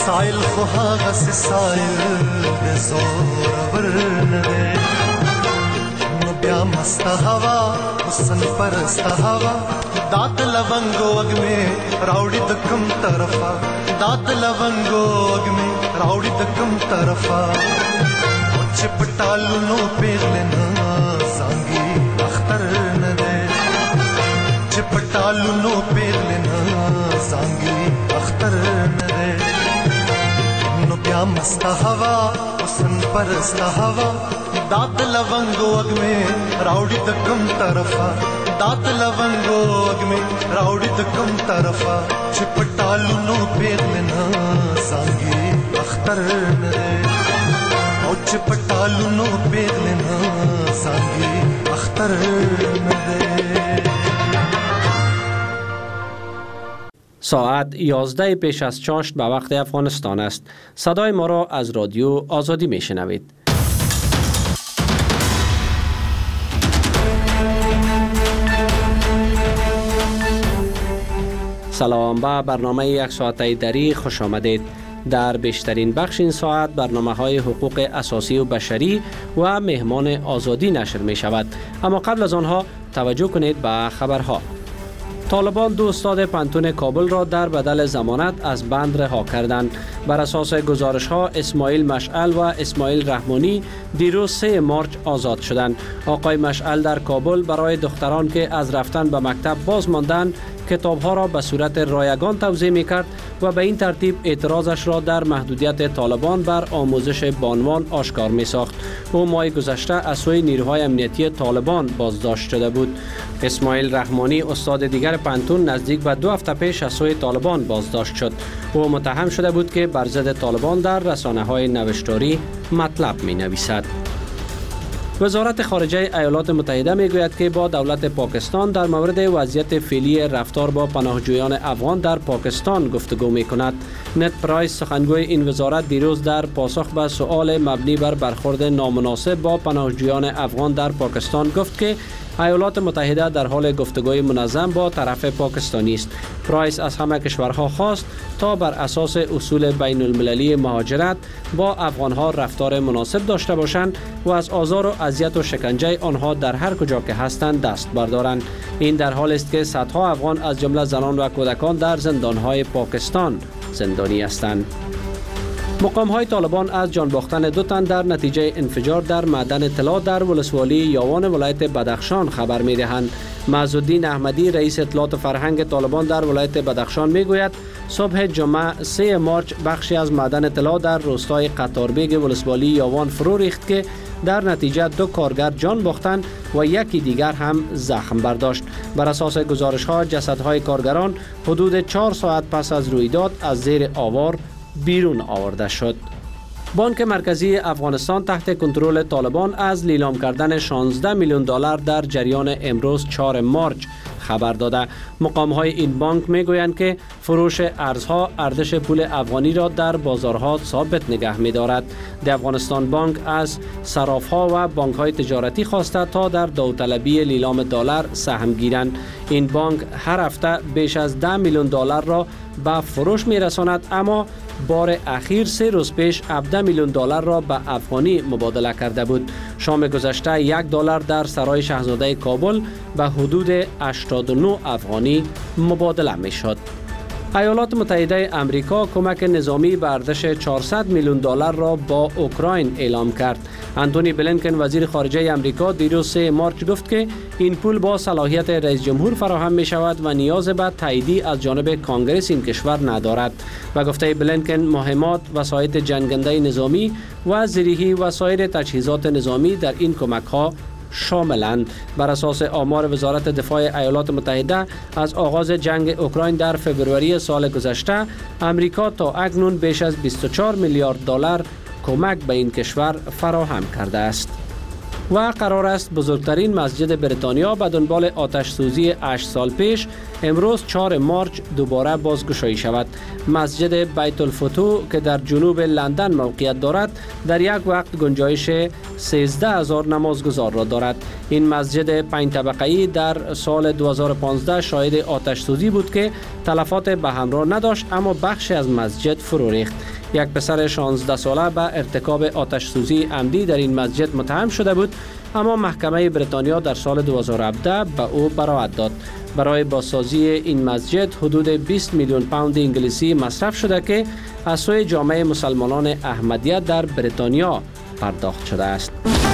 سایل خواه غسی سایل بزور برنده نو بیا مست هوا حسن پرست هوا دات لونگو اگ میں راوڑی دکم طرفا دات لونگو اگ میں راوڑی دکم طرفا چپٹالو نو پیغلنا سانگی اختر ندے چپٹالو نو پیغلنا سانگی اختر ندے نو بیا مست ہوا حسن پرست ہوا دات لونگو اگ میں راوڑی دکم طرفا دات لونگو اگ میں راوڑی دکم طرفا چپٹالو نو پیغلنا سانگی اختر ندے چپٹالو نو پیغلنا سانگی اختر ندے. ساعت 11 پیش از چاشت به وقت افغانستان است. صدای ما را از رادیو آزادی می شنوید. سلام، به برنامه یک ساعته دری خوش آمدید. در بیشترین بخش این ساعت برنامه‌های حقوق اساسی و بشری و مهمان آزادی نشر می شود. اما قبل از آنها توجه کنید به خبرها. طالبان 2 استاد پانتون کابل را در بدل ضمانت از بند رها کردند. بر اساس گزارش‌ها اسماعیل مشعل و اسماعیل رحمانی دیروز 3 مارچ آزاد شدند. آقای مشعل در کابل برای دختران که از رفتن به مکتب باز ماندند کتاب‌ها را به صورت رایگان توزیع می‌کرد و به این ترتیب اعتراضش را در محدودیت طالبان بر آموزش بانوان آشکار می‌ساخت. او ماه گذشته از سوی نیروهای امنیتی طالبان بازداشت شده بود. اسماعیل رحمانی استاد دیگر پانتون نزدیک به 2 هفته پیش از سوی طالبان بازداشت شد. او متهم شده بود که بر ضد طالبان در رسانه‌های نوشتاری مطلب می‌نویسد. وزارت خارجه ایالات متحده میگوید که با دولت پاکستان در مورد وضعیت فعلی رفتار با پناهجویان افغان در پاکستان گفتگو میکند. نت پرایس سخنگوی این وزارت دیروز در پاسخ به سؤال مبنی بر برخورد نامناسب با پناهجویان افغان در پاکستان گفت که ایالات متحده در حال گفتگوی منظم با طرف پاکستانی است. پرایس از همه کشورها خواست تا بر اساس اصول بین المللی مهاجرت با افغانها رفتار مناسب داشته باشند و از آزار و اذیت و شکنجه آنها در هر کجا که هستند دست بردارند. این در حالی است که صدها افغان از جمله زنان و کودکان در زندانهای پاکستان زندانی هستند. مقام‌های طالبان از جان باختن 2 تن در نتیجه انفجار در معدن طلا در ولسوالی یاوان ولایت بدخشان خبر می‌دهند. معزالدین احمدی رئیس اطلاعات فرهنگ طالبان در ولایت بدخشان می‌گوید صبح جمعه 3 مارچ بخشی از معدن طلا در روستای قطاربیگ ولسوالی یاوان فرو ریخت که در نتیجه 2 کارگر جان باختند و یکی دیگر هم زخم برداشت. بر اساس گزارش‌ها جسدهای کارگران حدود 4 ساعت پس از رویداد از زیر آوار بیرون آورده شد. بانک مرکزی افغانستان تحت کنترل طالبان از لیلام کردن 16 میلیون دلار در جریان امروز 4 مارچ خبر داده. مقام‌های این بانک میگویند که فروش ارزها ارزش پول افغانی را در بازارها ثابت نگه می‌دارد. د افغانستان بانک از صراف‌ها و بانک‌های تجارتی خواسته تا در داوطلبی لیلام دلار سهم گیرند. این بانک هر هفته بیش از 10 میلیون دلار را به فروش می‌رساند، اما بار اخیر 3 روز پیش 17 میلیون دلار را به افغانی مبادله کرده بود. شام گذشته 1 دلار در سرای شاهزاده کابل به حدود 89 افغانی مبادله می‌شد. ایالات متحده آمریکا کمک نظامی به ارزش 400 میلیون دلار را با اوکراین اعلام کرد. انتونی بلینکن وزیر خارجه آمریکا دیروز 3 مارچ گفت که این پول با صلاحیت رئیس جمهور فراهم می شود و نیاز به تایید از جانب کانگرس این کشور ندارد. و گفته بلینکن مهمات، وسایل جنگنده نظامی و زیرهی و سایر تجهیزات نظامی در این کمک ها شاملند. بر اساس آمار وزارت دفاع ایالات متحده از آغاز جنگ اوکراین در فوریه سال گذشته امریکا تا اکنون بیش از 24 میلیارد دلار کمک به این کشور فراهم کرده است. و قرار است بزرگترین مسجد بریتانیا به دنبال آتش سوزی 8 سال پیش امروز 4 مارچ دوباره بازگشایی شود. مسجد بیت الفتوح که در جنوب لندن موقعیت دارد در یک وقت گنجایش 13,000 نمازگزار را دارد. این مسجد 5 طبقه‌ای در سال 2015 شاهد آتش سوزی بود که تلفات به همراه نداشت، اما بخشی از مسجد فرو ریخت. یک پسر 16 ساله به ارتکاب آتش سوزی عمدی در این مسجد متهم شده بود، اما محکمه بریتانیا در سال 2017 به او براءت داد. برای بازسازی این مسجد حدود 20 میلیون پوند انگلیسی مصرف شده که از سوی جامعه مسلمانان احمدیه در بریتانیا پرداخت شده است.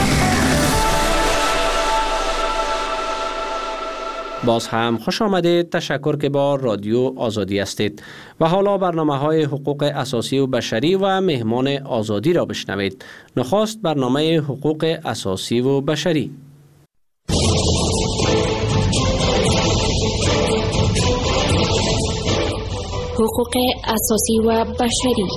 باز هم خوش آمدید. تشکر که با رادیو آزادی هستید و حالا برنامه‌های حقوق اساسی و بشری و مهمان آزادی را بشنوید. نخست برنامه حقوق اساسی و بشری. حقوق اساسی و بشری.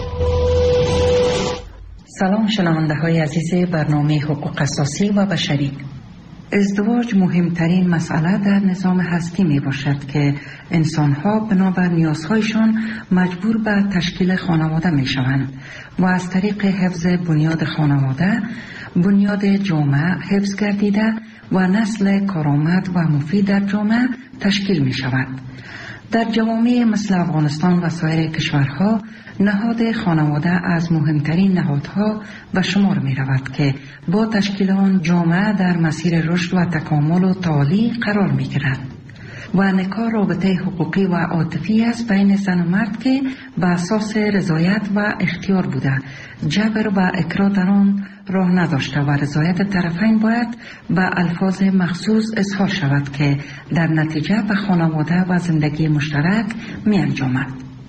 سلام شنونده های عزیز برنامه حقوق اساسی و بشری. ازدواج مهمترین مسئله در نظام هستی می باشد که انسانها بنابر نیازهایشان مجبور به تشکیل خانواده می شوند و از طریق حفظ بنیاد خانواده، بنیاد جامعه حفظ گردیده و نسل کارآمد و مفید در جامعه تشکیل می شود. در جوامع مثل افغانستان و سایر کشورها نهاد خانواده از مهمترین نهادها به شمار می رود که با تشکیل آن جامعه در مسیر رشد و تکامل و تعالی قرار می گیرد و نکاح رابطه حقوقی و عاطفی است بین زن و مرد که به اساس رضایت و اختیار بوده، جبر و اکراه در آن راه نداشته و رضایت طرفین باید به الفاظ مخصوص اظهار شود که در نتیجه به خانواده و زندگی مشترک می انجامد.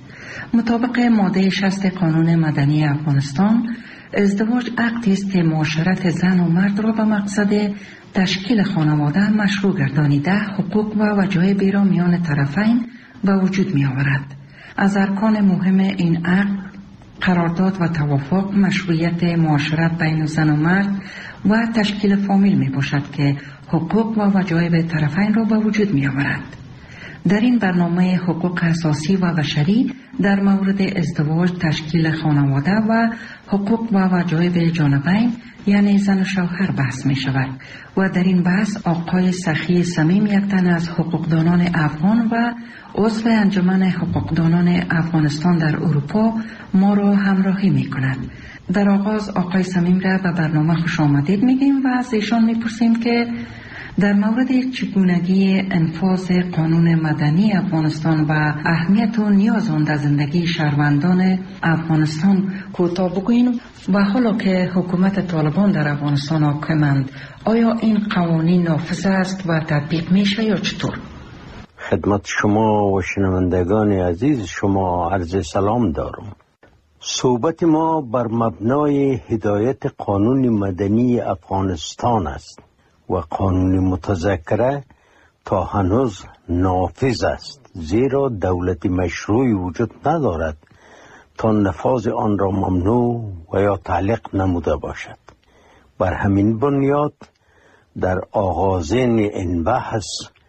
مطابق ماده 60 قانون مدنی افغانستان، ازدواج عقدی است که معاشرت زن و مرد را به مقصد تشکیل خانواده مشروع گردانیده حقوق و وجایبی را میان طرفین به وجود می آورد. از ارکان مهم این عقد قرارداد و توافق، مشروعیت معاشرت بین زن و مرد و تشکیل فامیل می باشد که حقوق و وجایب طرفین را به وجود می آورد. در این برنامه حقوق اساسی و بشری در مورد ازدواج، تشکیل خانواده و حقوق و وجایب جانبین یعنی زن و شوهر بحث می شود و در این بحث آقای سخی صمیم، یک تن از حقوقدانان افغان و عضو انجمن حقوقدانان افغانستان در اروپا ما را همراهی می کند. در آغاز آقای صمیم را به برنامه خوش آمدید میگیم و از ایشان میپرسیم که در مورد چگونگی انفاذ قانون مدنی افغانستان و اهمیت و نیاز آن در زندگی شهروندان افغانستان کوتاه بگوییم و حالا که حکومت طالبان در افغانستان حاکمند، آیا این قوانین نافذ است و تطبیق میشه یا چطور؟ خدمت شما و شنوندگان عزیز شما عرض سلام دارم. صحبت ما بر مبنای هدایت قانون مدنی افغانستان است و قانون متذکره تا هنوز نافذ است، زیرا دولت مشروعی وجود ندارد تا نفاذ آن را ممنوع و یا تعلیق نموده باشد. بر همین بنیاد در آغازین این بحث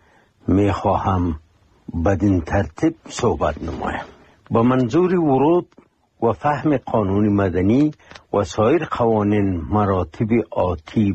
می خواهم بدین ترتیب صحبت نمایم. با منظور ورود و فهم قانون مدنی و سایر قوانین مراتب آتی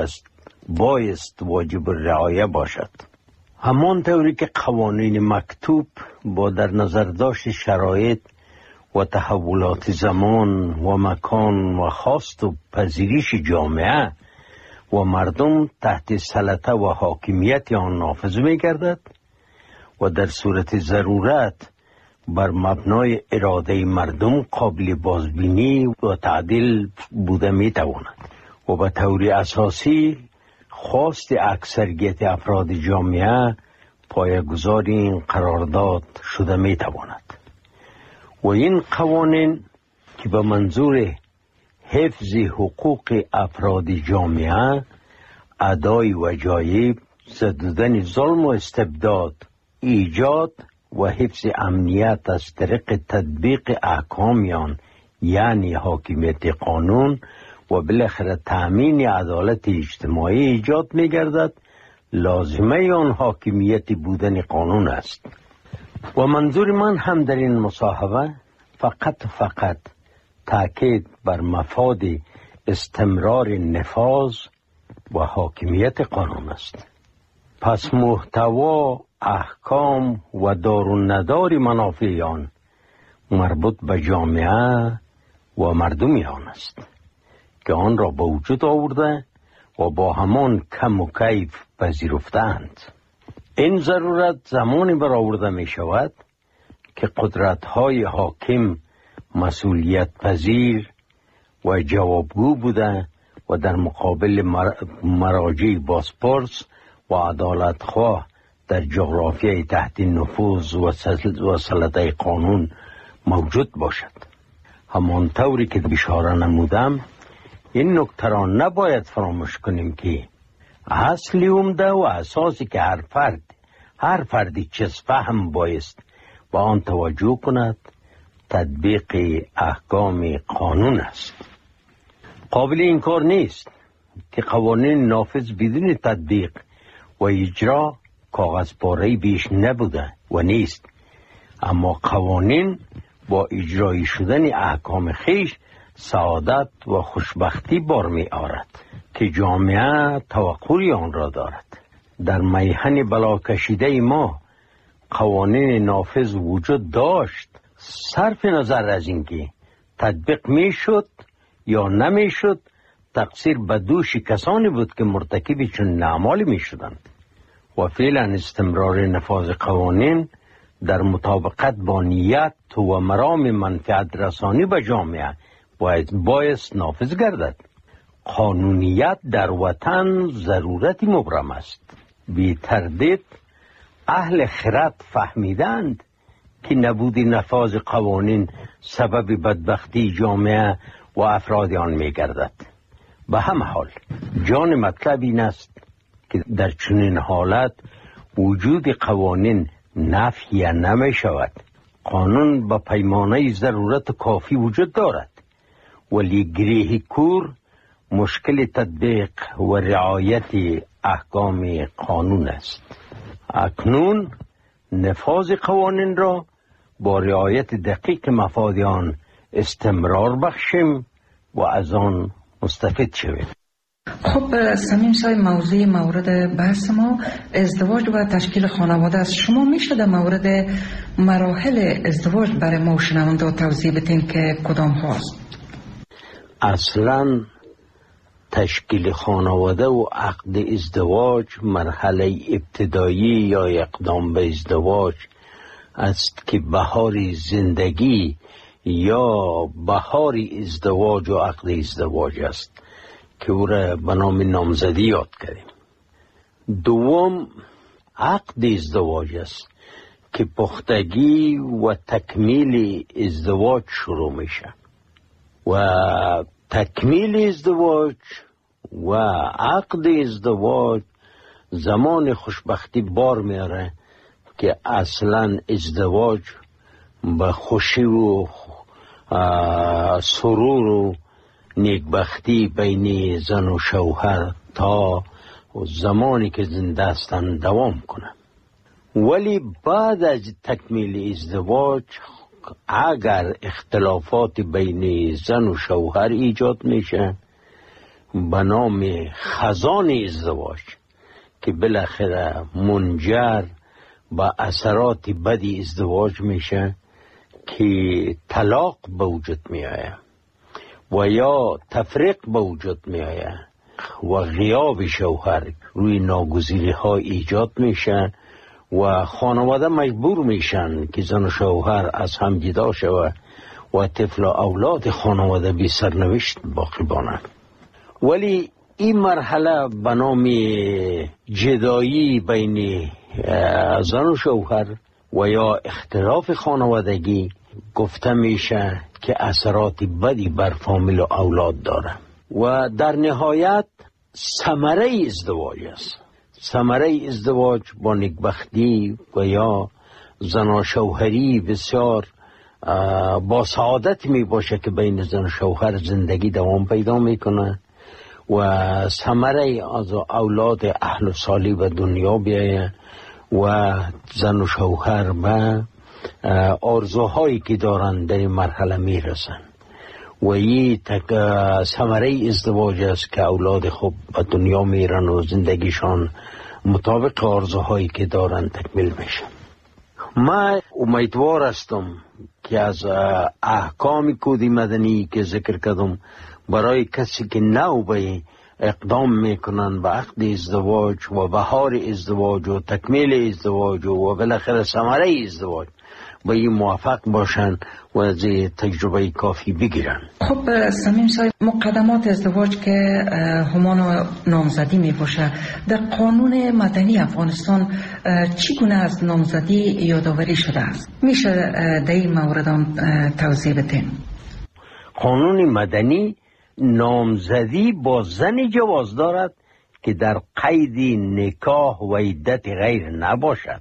بایست واجب رعایه باشد. همان طوری که قوانین مکتوب با در نظر داشت شرایط و تحولات زمان و مکان و خواست و پذیرش جامعه و مردم تحت سلطه و حاکمیت آن نافذ می گردد و در صورت ضرورت بر مبنای اراده مردم قابل بازبینی و تعدیل بوده می تواند و به طور اساسی خواست اکثریت افراد جامعه پایه‌گذار این قرارداد شده می تواند و این قوانین که به منظور حفظ حقوق افراد جامعه، ادای وجایب، زدودن ظلم و استبداد، ایجاد و حفظ امنیت از طریق تطبیق احکامیان یعنی حاکمیت قانون و بالاخره تأمین عدالت اجتماعی ایجاد می گردد، لازمه آن حاکمیت بودن قانون است. و منظور من هم در این مصاحبه فقط تاکید بر مفاد استمرار نفاذ و حاکمیت قانون است. پس محتوا، احکام و دار و ندار منافع آن مربوط به جامعه و مردمی آن است که آن را به وجود آورده و با همان کم و کیف پذیرفتند. این ضرورت زمانی برآورده می شود که قدرت‌های حاکم مسئولیت پذیر و جوابگو بوده و در مقابل مراجع بازپرس و عدالتخواه در جغرافیای تحت نفوذ و سلطه قانون موجود باشد. همانطوری که اشاره نمودم، این نکته را نباید فراموش کنیم که اصلی عمده و اساسی که هر فردی چیز فهم بایست با آن توجه کند تطبیق احکام قانون است. قابل انکار نیست که قوانین نافذ بدون تطبیق و اجرا کاغذ پاره بیش نبوده و نیست، اما قوانین با اجرایی شدن احکام خیش سعادت و خوشبختی بار می آرد که جامعه توقعی آن را دارد. در میهن بلا کشیده ما قوانین نافذ وجود داشت، صرف نظر از اینکه تطبیق می شد یا نمی شد، تقصیر به دوش کسانی بود که مرتکب چون اعمالی می شدند و فعلا استمرار نفاذ قوانین در مطابقت با نیت و مرام منفعت رسانی به جامعه بایست نافذ گردد. قانونیت در وطن ضرورتی مبرم است. بی تردید اهل خرد فهمیدند که نبود نفاذ قوانین سبب بدبختی جامعه و افراد آن می گردد. به همه حال جان مطلب این است که در چنین حالت وجود قوانین نفی نمی شود. قانون به پیمانه ضرورت کافی وجود دارد، ولی گریه کور مشکل تطبیق و رعایت احکام قانون است. اکنون نفاذ قوانین را با رعایت دقیق مفاد آن استمرار بخشیم و از آن مستفید شویم. خب سمیم صاحب، موضوع مورد بحث ما ازدواج و تشکیل خانواده است. شما میشه در مورد مراحل ازدواج برای ما شنونده توضیح بدین که کدام هاست؟ اصلا تشکیل خانواده و عقد ازدواج مرحله ابتدایی یا اقدام به ازدواج است که بهار زندگی یا بهار ازدواج و عقد ازدواج است که او را به نام نامزدی یاد کردیم. دوم عقد ازدواج است که پختگی و تکمیل ازدواج شروع میشه و تکمیل ازدواج و عقد ازدواج زمان خوشبختی بار میاره که اصلا ازدواج به خوشی و سرور و نیکبختی بین زن و شوهر تا زمانی که زنده هستند دوام کنه. ولی بعد از تکمیل ازدواج اگر اختلافات بین زن و شوهر ایجاد میشه به نام خزان ازدواج که بالاخره منجر به اثرات بدی ازدواج میشه که طلاق به وجود میآید و یا تفریق به وجود میآید و غیاب شوهر روی ناگزیری ها ایجاد میشه و خانواده مجبور میشن که زن و شوهر از هم جدا شود و طفل و اولاد خانواده بی سرنوشت باقی مانند. ولی این مرحله به نام جدایی بین زن و شوهر و یا اختلاف خانوادگی گفته میشه که اثرات بدی بر فامیل و اولاد داره و در نهایت ثمره ازدواج است. ثمره ازدواج با نیکبختی و یا زن و شوهری بسیار با سعادت می باشه که بین زن و شوهر زندگی دوام پیدا میکنه و ثمره از اولاد اهل و صالح به دنیا بیایه و زن و شوهر به آرزوهایی که دارن در این مرحله میرسن و این ثمره ازدواج است که اولاد خوب به دنیا میرن و زندگیشان مطابق آرزوهایی که دارن تکمیل میشه. من امیدوار هستم که از احکام کود مدنی که ذکر کردم برای کسی که نو به اقدام میکنن به عقد ازدواج و بهار ازدواج و تکمیل ازدواج و بالاخره ثمره ازدواج به این موافق باشن و از تجربه کافی بگیرن. خب صمیم صاحب، مقدمات ازدواج که همان و نامزدی می باشه، در قانون مدنی افغانستان چگونه از نامزدی یادآوری شده است؟ میشه در این مورد توضیح بدین؟ قانون مدنی نامزدی با زنی جواز دارد که در قید نکاح و عدت غیر نباشد.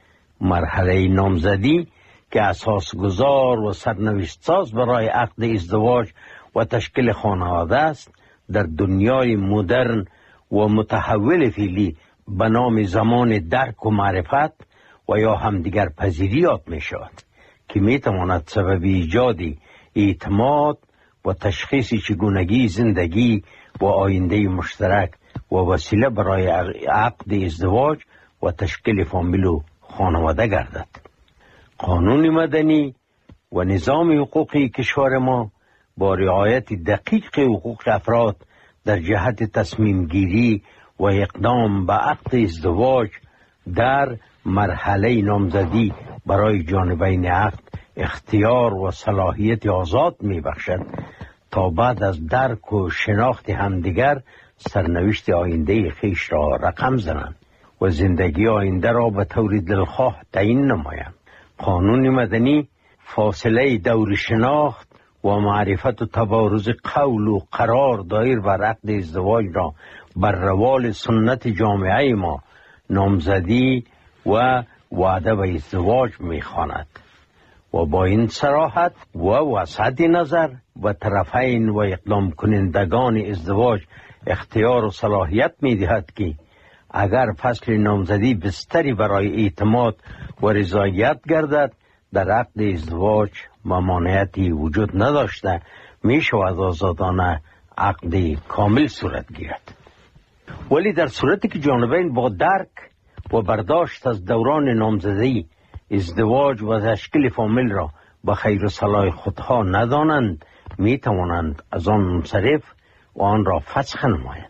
مرحله نامزدی که اساس گذار و سرنوشت ساز برای عقد ازدواج و تشکیل خانواده است، در دنیای مدرن و متحول فعلی به نام زمان درک و معرفت و یا همدیگر پذیری یاد می شود که می تواند سبب ایجاد اعتماد و تشخیص چگونگی زندگی و آینده مشترک و وسیله برای عقد ازدواج و تشکیل فامیل و خانواده گردد. قانون مدنی و نظام حقوقی کشور ما با رعایت دقیق حقوق افراد در جهت تصمیم گیری و اقدام به عقد ازدواج در مرحله نامزدی برای جانبین عقد اختیار و صلاحیت آزاد می بخشد تا بعد از درک و شناخت همدیگر سرنوشت آینده خیش را رقم زنند و زندگی آینده را به طور دلخواه تعیین نمایند. قانون مدنی فاصله دور شناخت و معرفت و تبارز قول و قرار دایر بر عقد ازدواج را بر روال سنت جامعه ما نامزدی و وعده به ازدواج می‌خواند و با این صراحت و وسعت نظر و طرفین و اقدام کنندگان ازدواج اختیار و صلاحیت می‌دهد که اگر فصل نامزدی بستری برای اعتماد و رضایت گردد، در عقد ازدواج ممانعتی وجود نداشته می شود آزادانه عقد کامل صورت گیرد. ولی در صورتی که جانبین با درک و برداشت از دوران نامزدی ازدواج و تشکیل فامیل را به خیر و صلاح خودها ندانند، می توانند از آن منصرف و آن را فسخ نمایند.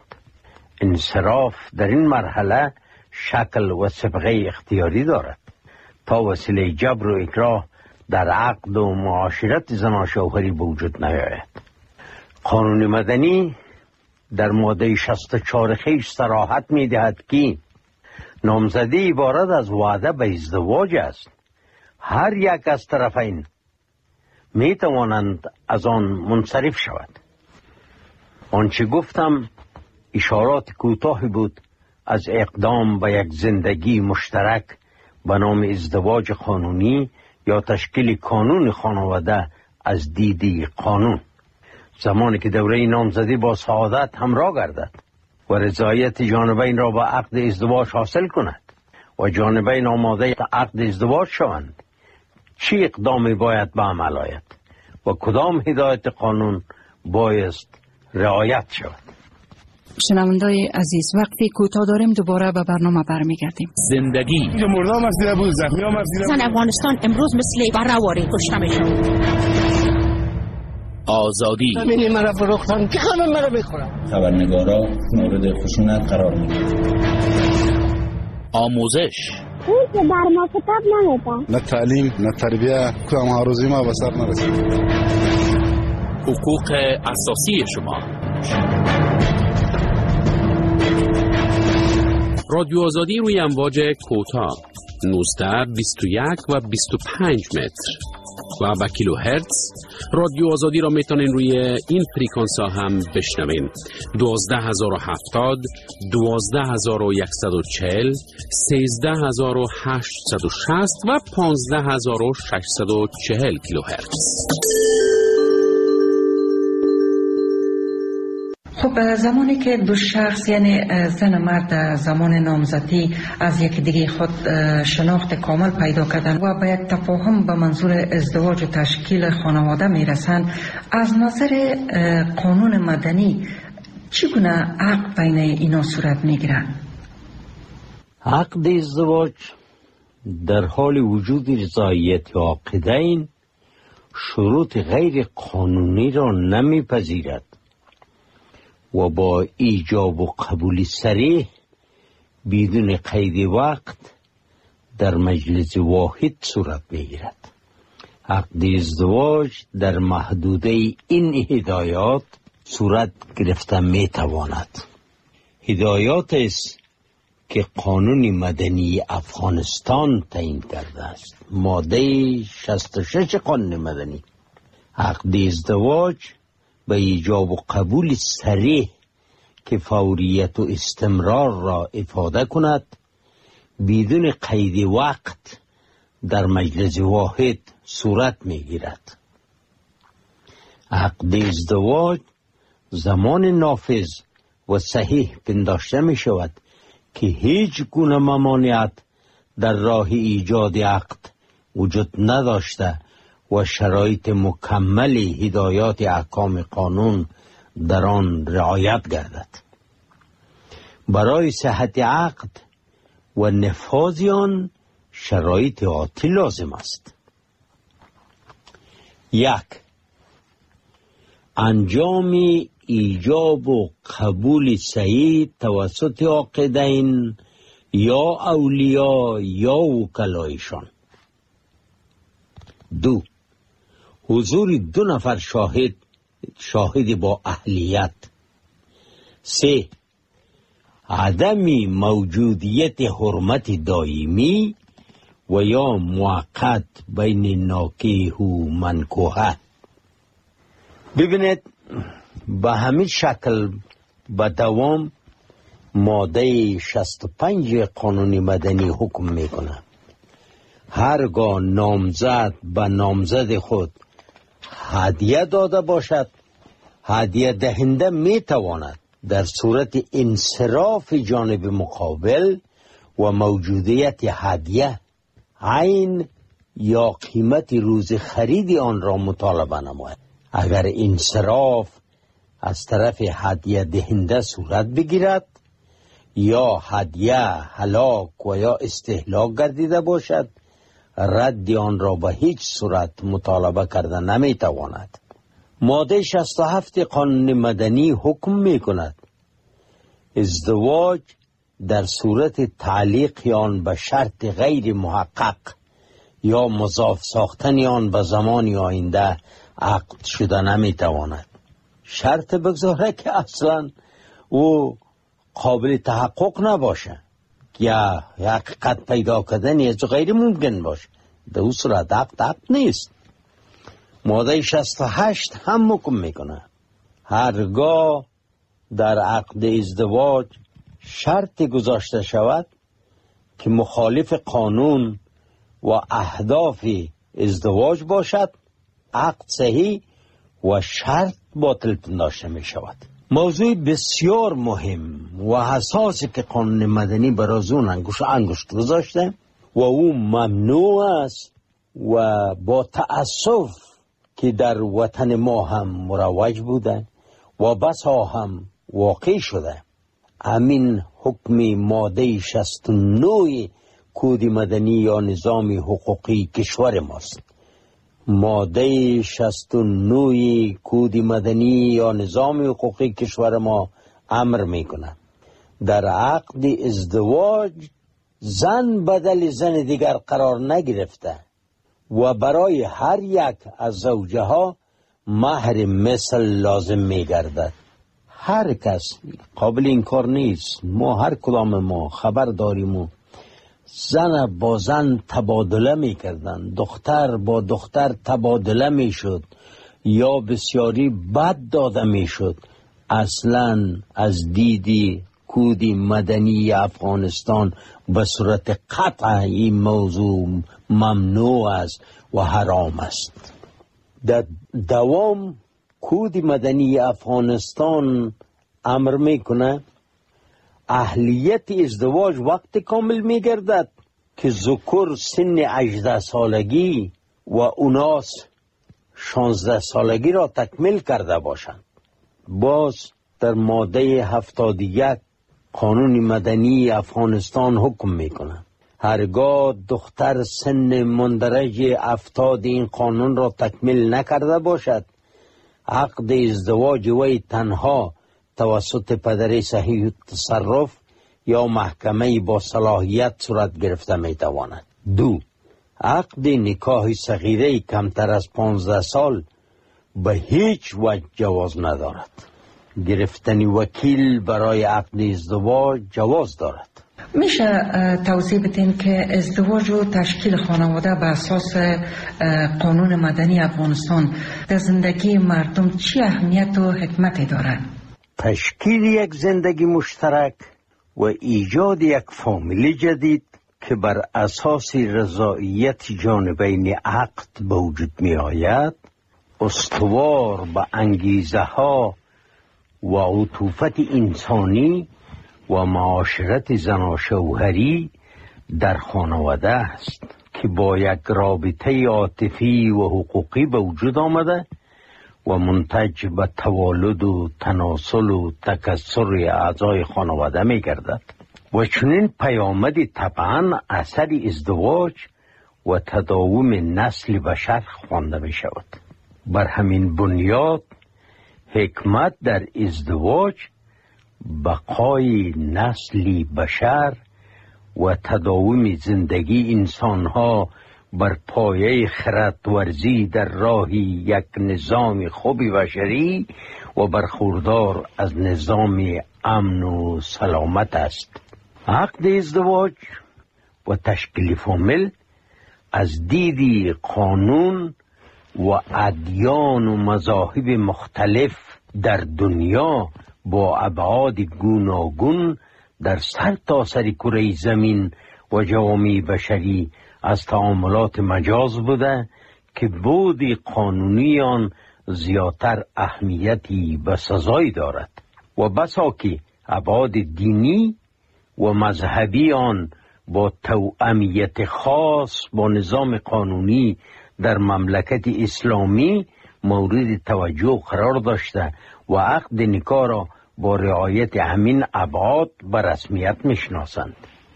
انصراف در این مرحله شکل و صبغه اختیاری دارد تا وسیله جبر و اکراه در عقد و معاشرت زن و شوهری به وجود نیاید. قانون مدنی در ماده 64 خیش صراحت می دهد که نامزدی عبارت از وعده به ازدواج است. هر یک از طرفین می توانند از آن منصرف شود. آنچه گفتم اشارات کوتاهی بود از اقدام به یک زندگی مشترک به نام ازدواج قانونی یا تشکیل کانون خانواده از دیدی قانون. زمانی که دوره نامزدی با سعادت همراه گردد و رضایت جانبین را با عقد ازدواج حاصل کند و جانبین آماده عقد ازدواج شوند، چه اقدامی باید به عمل آید و کدام هدایت قانون بایست رعایت شود؟ شنوندای عزیز، وقتی کوتاه داریم دوباره به برنامه برمیگردیم. زندگی مردم از دیده بود، زخمی هم از دیده بود. زن افغانستان امروز مثل بررواری کشته میشد. آزادی همینی مرا فروختن که همه مرا بخورن. خبرنگارا مورد خشونت قرار میگیرن. آموزش اون که در ما کتاب نمیدن، نه تعلیم نه تربیه، که هم هروزی ما به سر نرسید. حقوق اساسی شما. رادیو آزادی روی امواج کوتاه 19 21 و 25 متر و به کیلوهرتز. رادیو آزادی را میتونین روی این فریکانس ها هم بشنوین: 12070 12140 13860 و 15640 کیلوهرتز. خب زمانی که دو شخص یعنی زن و مرد زمان نامزدی از یک دیگه خود شناخت کامل پیدا کردن و به یک تفاهم به منظور ازدواج و تشکیل خانواده میرسند، از نظر قانون مدنی چگونه عقد بین اینا صورت میگیرد؟ عقد ازدواج در حال وجود رضایت عاقدین شروط غیر قانونی را نمیپذیرد و با ایجاب و قبول صریح بدون قید وقت در مجلس واحد صورت میگیرد. عقد ازدواج در محدوده این هدایات صورت گرفته میتواند. هدایات است که قانون مدنی افغانستان تعیین کرده است. ماده 66 قانون مدنی عقد ازدواج به ایجاب و قبول صریح که فوریت و استمرار را افاده کند بدون قید وقت در مجلس واحد صورت میگیرد. عقد ازدواج زمان نافذ و صحیح پنداشته می شود که هیچ گونه ممانعت در راه ایجاد عقد وجود نداشته و شرایط مکمل هدایات احکام قانون در آن رعایت گردد. برای صحت عقد و نفاذ آن شرایط آتی لازم است. 1. انجام ایجاب و قبول صحیح توسط عاقدین یا اولیاء یا وکلایشان. 2. حضور 2 نفر شاهد با اهلیت. 3. عدم موجودیت حرمت دائمی و یا موقت بین ناکح و منکوحه. ببینید به همین شکل به دوام ماده 65 قانون مدنی حکم میکنه هرگاه نامزد به نامزد خود هدیه داده باشد، هدیه دهنده میتواند در صورت انصراف جانب مقابل و موجودیت هدیه عین یا قیمت روز خرید آن را مطالبه نماید. اگر انصراف از طرف هدیه دهنده صورت بگیرد یا هدیه هلاک و یا استهلاک گردیده باشد، رد آن را به هیچ صورت مطالبه کرده نمیتواند. ماده 67 قانون مدنی حکم می کند ازدواج در صورت تعلیق آن به شرط غیر محقق یا مضاف ساختن آن به زمان آینده عقد شده نمیتواند. شرط بگذاره که اصلا او قابل تحقق نباشه یا حقیقت پیدا کردن از غیر ممکن باشه، در اون صورت عقد نیست. ماده 68 هم حکم میکنه هرگاه در عقد ازدواج شرط گذاشته شود که مخالف قانون و اهداف ازدواج باشد، عقد صحیح و شرط باطل پنداشته می شود. موضوع بسیار مهم و حساسی که قانون مدنی برای اون انگشت گذاشته و او ممنوع است و با تأسف که در وطن ما هم مروج بوده و بسا هم واقع شده. همین حکم ماده 69 کد مدنی یا نظام حقوقی کشور ماست. ماده 69 کد مدنی یا نظام حقوقی کشور ما امر میکنه در عقد ازدواج زن بدل زن دیگر قرار نگرفته و برای هر یک از زوجه ها مهر مثل لازم میگردد. هر کس قابل این کار نیست. ما هر کدام ما خبر داریم و زن با زن تبادله میکردن، دختر با دختر تبادله میشد یا بسیاری بد داده میشد. اصلا از دیدی کد مدنی افغانستان به صورت قطع این موضوع ممنوع است و حرام است. در دوام کد مدنی افغانستان امر میکنه اهلیت ازدواج وقت کامل میگردد که ذکر سن 18 سالگی و اناس 16 سالگی را تکمیل کرده باشند. باز در ماده 71 قانون مدنی افغانستان حکم میکنه هرگاه دختر سن مندرج 70 این قانون را تکمیل نکرده باشد، عقد ازدواج وی تنها توسط پدر صحیح تصرف یا محکمه با صلاحیت صورت گرفته می تواند. 2. عقد نکاح صغیره کمتر از 15 سال به هیچ وجه جواز ندارد. گرفتن وکیل برای عقد ازدواج جواز دارد. میشه توضیح بدین که ازدواج و تشکیل خانواده به اساس قانون مدنی افغانستان در زندگی مردم چی اهمیت و حکمتی دارد؟ تشکیل یک زندگی مشترک و ایجاد یک فامیل جدید که بر اساس رضایت جانبین عقد به وجود می آید، استوار به انگیزه ها و عطوفت انسانی و معاشرت زناشوهری در خانواده است که با یک رابطه عاطفی و حقوقی به وجود آمده و منتج به تولد و تناسل و تکثر اعضای خانواده می گردد و چنین پیامدی طبعا اثر ازدواج و تداوم نسل بشر خوانده می شود. بر همین بنیاد حکمت در ازدواج بقای نسل بشر و تداوم زندگی انسانها بر پایه خردورزی در راه یک نظام خوب بشری و برخوردار از نظام امن و سلامت است. عقد ازدواج و تشکیل فامیل از دید قانون و ادیان و مذاهب مختلف در دنیا با ابعاد گوناگون در سر تا سر کره زمین و جوامع بشری از تعاملات مجاز بوده که بود قانونی آن زیادتر اهمیتی به سزای دارد و بسا که ابعاد دینی و مذهبی آن با توأمیت خاص با نظام قانونی در مملکت اسلامی مورد توجه قرار داشته و عقد نکاح را با رعایت همین ابعاد به رسمیت میشناسند.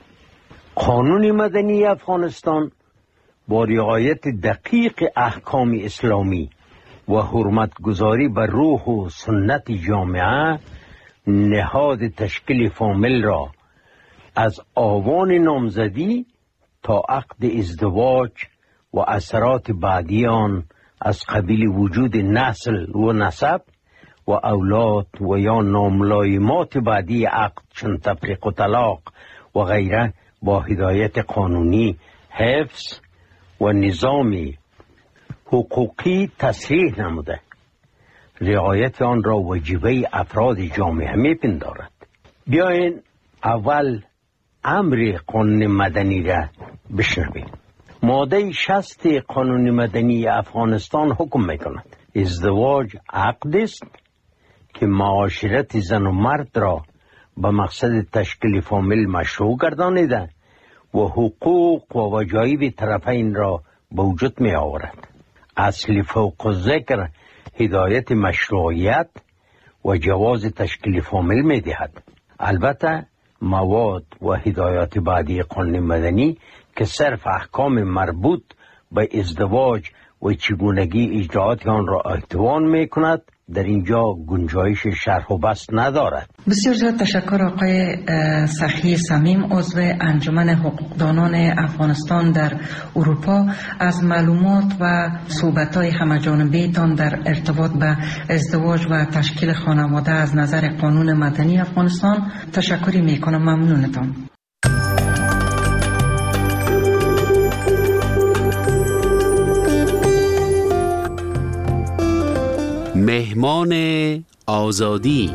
قانون مدنی افغانستان با رعایت دقیق احکام اسلامی و حرمتگذاری بر روح و سنت جامعه نهاد تشکیل فامیل را از آوان نامزدی تا عقد ازدواج و اثرات بعدی آن از قبیل وجود نسل و نسب و اولاد و یا ناملایمات بعدی عقد چون تفریق و طلاق و غیره با هدایت قانونی حفظ و نظام حقوقی تصریح نموده. رعایت آن را واجبه افراد جامعه میپندارد. بیاین اول امر قانون مدنی را بشنویم. ماده 60 قانون مدنی افغانستان حکم میکند ازدواج عقد است که معاشرت زن و مرد را به مقصد تشکیل فامیل مشروع گردانیده و حقوق و واجب طرفین را به وجود می آورد. اصل فوق ذکر هدایت مشروعیت و جواز تشکیل فامیل می دهد. البته مواد و هدایات بعدی قانون مدنی که صرف احکام مربوط به ازدواج و چگونگی اجراعات آن را احتوان می کند در اینجا گنجایش شرح و بسط ندارد. بسیار زیاد تشکر آقای سخی صمیم، عضو انجمن حقوقدانان افغانستان در اروپا، از معلومات و صحبت‌های همه‌جانبه تان در ارتباط به ازدواج و تشکیل خانواده از نظر قانون مدنی افغانستان. تشکری میکنم. ممنونتان. مهمان آزادی.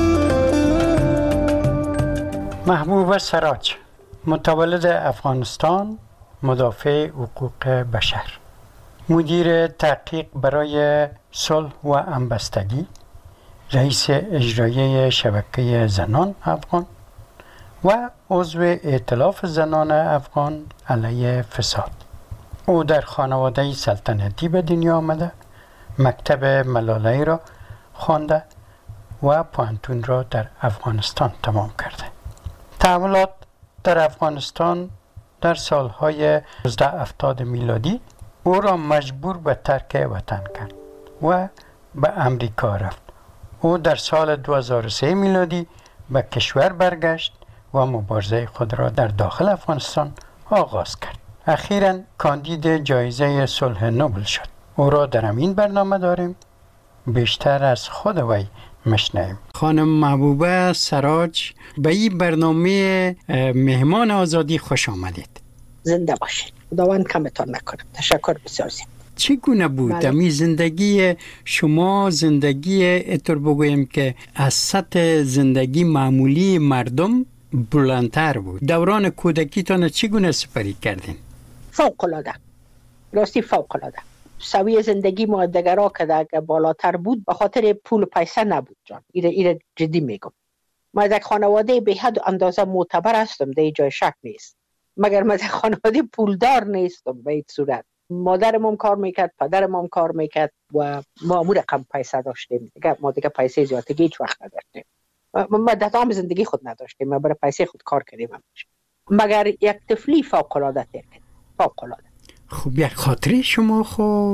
محبوب سراج، متولد افغانستان، مدافع حقوق بشر، مدیر تحقیق برای صلح و همبستگی، رئیس اجرایی شبکه زنان افغان و عضو ائتلاف زنان افغان علیه فساد. او در خانواده سلطنتی به دنیا آمده، مکتب ملالایی را خوانده و پوهنتون را در افغانستان تمام کرده. تحولات در افغانستان در سالهای 1970 میلادی او را مجبور به ترک وطن کرد و به امریکا رفت. او در سال 2003 میلادی به کشور برگشت و مبارزه خود را در داخل افغانستان آغاز کرد. اخیراً کاندید جایزه صلح نوبل شد. او را در همین برنامه داریم بیشتر از خود وی مشنویم. خانم محبوبه سراج، به این برنامه مهمان آزادی خوش آمدید. زنده باشید. خداوند کمتان نکنه. تشکر بسیار زیاد. چگونه بود امی زندگی شما، زندگی اتر بگویم که از سطح زندگی معمولی مردم بلندتر بود؟ دوران کودکیتان چگونه سپری کردین؟ فوق العاده، راستی فوق العاده. سوی زندگی ما دگرا که اگه بالاتر بود به خاطر پول و پیسه نبود جان. ایره جدی میگم. ما از خانواده به حد اندازه معتبر هستم، در جای شک نیست، مگر ما از خانواده پولدار نیستم به این صورت. مادرم هم کار میکرد، پدرم هم کار میکرد و ما امور رقم پیسه داشتیم. ما دیگه پیسه زیادی هیچ وقت نداشتیم. ما در تمام زندگی خود نداشتیم. ما برای پیسه خود کار کردیم همش. مگر یک طفلی فوق العاده تر کرد. فوق العاده. خب یک خاطره شما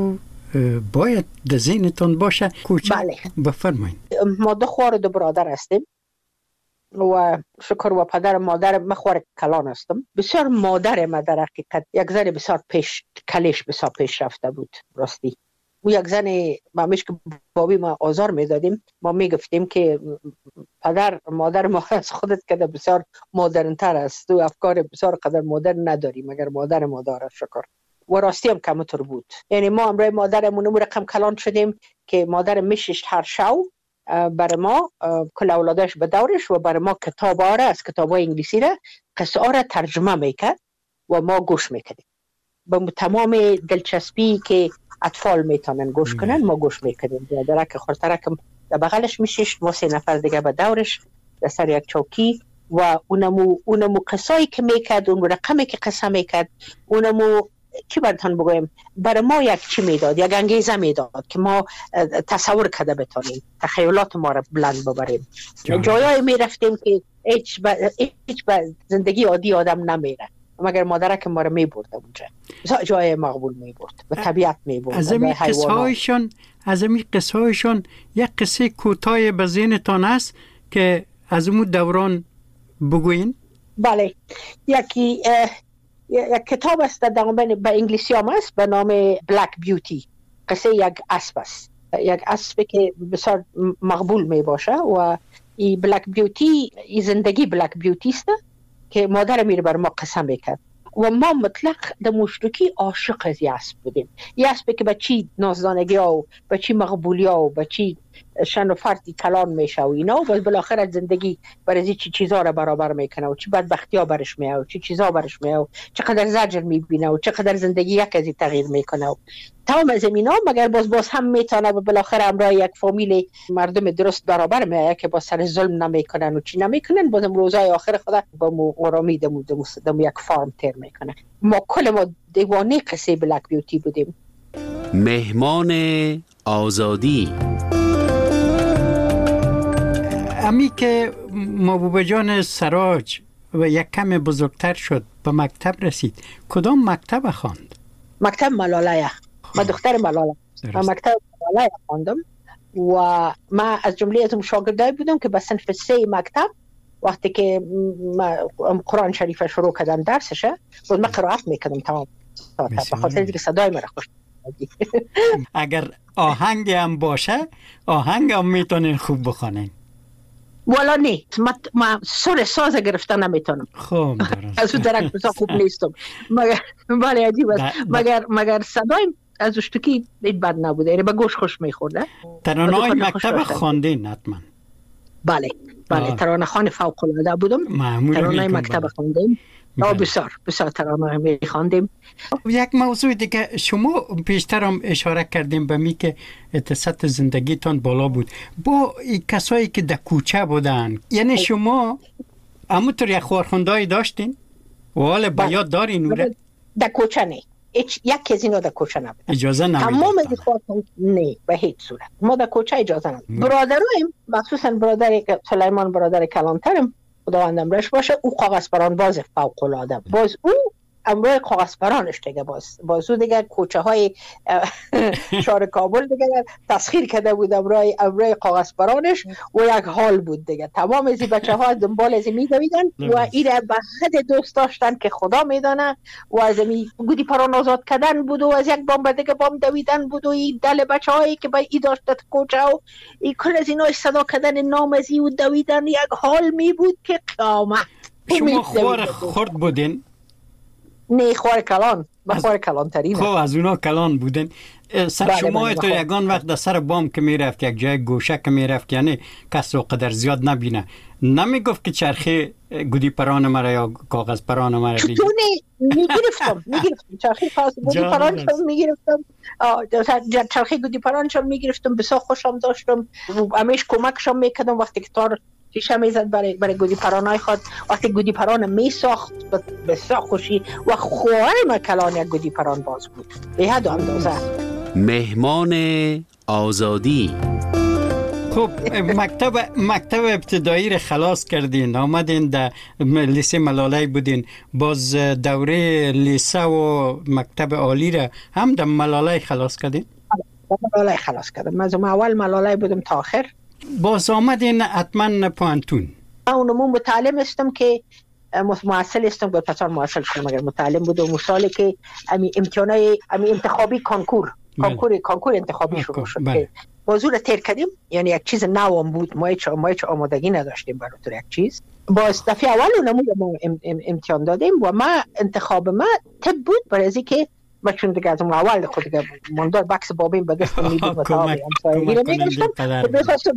باید در ذهنتون باشه کوچک. بله. بفرمایید. ما دو خواهر و دو برادر هستیم و شکر و پدر مادر مخوار کلان هستم. بسیار مادر ما در حقیقت یک زن بسیار کلیش بسیار پیش رفته بود. راستی او یک زن مامیش که بابی ما آزار میدادیم، ما میگفتیم که پدر مادر ما از خودت که بسیار مدرن‌تر است، تو افکار بسیار قدر مدرن نداری مگر مادر ما داره. شکر و راستی هم کمتر بود. یعنی ما امروز مادرمون رقم کلان شدیم که مادر میشش هر شو برای ما کل اولادش به دورش و برای ما کتاب آره از کتاب های انگلیسی را قصه آره ترجمه میکرد و ما گوش میکردیم. با تمام دلچسبی که اطفال میتونن گوش کنن ما گوش میکردیم. درک خورترکم در بغلش میشش و 3 نفر دیگه به دورش در سر یک چوکی و اونمو قصایی که میکرد، اون رقمی که قصه میکرد، اونمو چی براتون بگویم، برای ما یک چی میداد، یک انگیزه میداد که ما تصور کرده بتونیم، تخیلات ما را بلند ببریم. جایایی میرفتیم که هیچ به زندگی عادی آدم نمیره مگر مادرک ما را میبرد اونجا، جای مقبول میبرد، به طبیعت میبرد. از این قصه هایشان یک قصه کوتاه به ذهنتان است که از اون دوران بگوین؟ بله، یک کتاب است در به انگلیسی هم است به نام بلک بیوتی. قصه یک اسب است، یک اسب که بسیار مقبول می باشه و این بلک بیوتی، این زندگی بلک بیوتی است که مادر میره بر ما قسم میکرد و ما مطلق در مشترکی عاشق از این اسب بودیم. این اسب که به چی نازدانگی ها و به چی مقبولی ها و به چی شن و فردی کلان میشه و اینا، و بالاخره از زندگی برای چی چیزا را برابر میکنه و چی بدبختی ها برش میاد و چی چیزا برش میاد و چقدر زجر میبینه و چقدر زندگی یک از این تغییر میکنه و تمام از اینا. مگر باز هم میتونه و بالاخره امرای یک فامیل مردم درست برابر میاد که با سر ظلم نمیکنن و چی نمیکنن، بازم روزای آخر خدا با مو آرامی دمو یک فارم تر میکنه. ما کل ما دیوانه قصه بلک بیوتی بودیم. مهمان آزادی. امی که محبوبه جان سراج و یک کم بزرگتر شد به مکتب رسید، کدام مکتب خواند؟ مکتب ملالایه. ما دختر ملاله. ما مکتب ملالایه خواندم و ما از جمله از شاگردای بودم که به صنف 3 مکتب وقتی که قرآن شریف شروع کردم درسشه بود ما قرائت میکردم تمام ساعت به خاطر اینکه صدای مرا خوش. اگر آهنگ هم باشه آهنگ هم میتونین خوب بخونین؟ والا نه، ما سر ساز گرفتن نمیتونم. خب درست. از اون درک بسا خوب نیستم. مگر عجیب است. مگر صدای از اشتکی دید بد نبوده، یعنی به گوش خوش میخورده. ترانه‌های مکتب خواندین حتما؟ بله ترانه خوان فوق العاده بودم. ترانه مکتب خواندیم. بسیار ترانه میخواندیم. یک موضوع دیگه شما پیشتر هم اشاره کردیم به می که سطح زندگیتان بالا بود با کسایی که در کوچه بودن، یعنی شما همونطور یک خواهرخونده‌ای داشتین و حالا به یاد دارین اوره؟ در کوچه نه، یک از اینا در کوچه نبود. اجازه نمیداد؟ تمام از خواهرخوند نه به هیچ صورت. ما در کوچه اجازه نداد. برادرایم مخصوصا برادر سلیمان، برادر کلانترم خداوندم رش باشه، او کاغذ بران باز فوق العاده. باز او امروی کاغذپرانش دیگه بازو دیگه کوچه های شهر کابل دیگه تسخیر کرده بود امروی کاغذپرانش و یک حال بود دیگه. تمام از بچه ها دنبال از می دویدن و ایره به حد دوست داشتن که خدا میدانه و از می گودی پران آزاد کردن بود و از یک بام به دیگه بام دویدن بود و این دل بچه هایی که به ای داشت کوچه و این کل از ایناش صدا کردن نام از ای و دویدن یک حال می بود که قیامت. شما خوار خورد بودین؟ نه خوار کلان، خوار کلان ترینه. خب از اونا کلان بودین. سر شما تو یگان وقت در سر بام که میرفت یک جای گوشه که میرفت یعنی کس رو قدر زیاد نبینه نمیگفت که چرخی گودی پران مرا یا کاغذ پران مرا بگی؟ چطوری میگرفتم چرخی گودی پران شم میگرفتم، چرخی گودی پران شم میگرفتم، بسیار خوشم داشتم، همیش کمکشم میکردم وقتی که تار شیشه میزد برای گودی پرانای خود. وقتی گودی پران میساخت بسیار خوشی و خوار ما کلان یک گودی پران باز بود به حد اندازه. مهمان آزادی. خب مکتب ابتدایی رو خلاص کردین، آمدین در لیسه ملاله بودین، باز دوره لیسه و مکتب عالی رو هم در ملاله خلاص کردین؟ ملاله خلاص کردم. من اول ملاله بودم تا آخر. باز آمدین حتما پوانتون. اون متعلم استم که معسل استم بود، پسان معسل کنم اگر متعلم بود و مثالی که امتحانای انتخابی کنکور انتخابی شروع شد. موضوع رو تیر کردیم، یعنی یک چیز نوام بود، ما هیچ آمادگی نداشتیم برای طور یک چیز. باز دفعه اول ما امتحان دادیم و ما انتخاب ما طب بود، برای از اینکه ما چون دیگه از اون اول خود دیگه ماندار بکس بابین به دست میدید و تمام همسایگی رو میگشتم بخواستم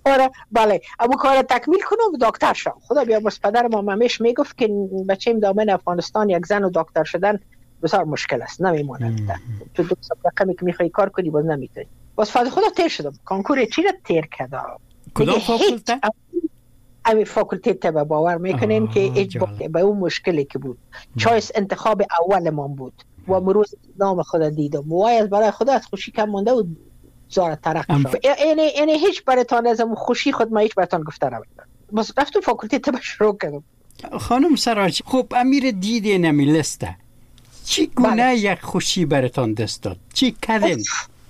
ابو کار تکمیل کنم و دکتر شم. خدا بیا بس پدر ما همیش میگفت که بچه‌م دامن افغانستان یک زن و دکتر شدن بسیار مشکل است، نمیمونه تو دو رقمی که میخوای کار کنی باز نمیتونی. باز فاز خدا تیر شدم. کنکور چی رو تیر کردم؟ کدام فاکولته؟ امی فاکولته طب. باور میکنین که به اون مشکلی که بود چایس انتخاب اول ما بود و مروز نام خدا دیدم و از برای خدا از خوشی کم مونده و زار ترق شد. یعنی هیچ براتان از خوشی خود ما هیچ براتان گفته نمیدونم. بس رفتم فاکولته طب شروع کردم. خانم سراج، خب امیر دیدی نمی لسته چی گونه یک خوشی براتان دست داد؟ چی کردین؟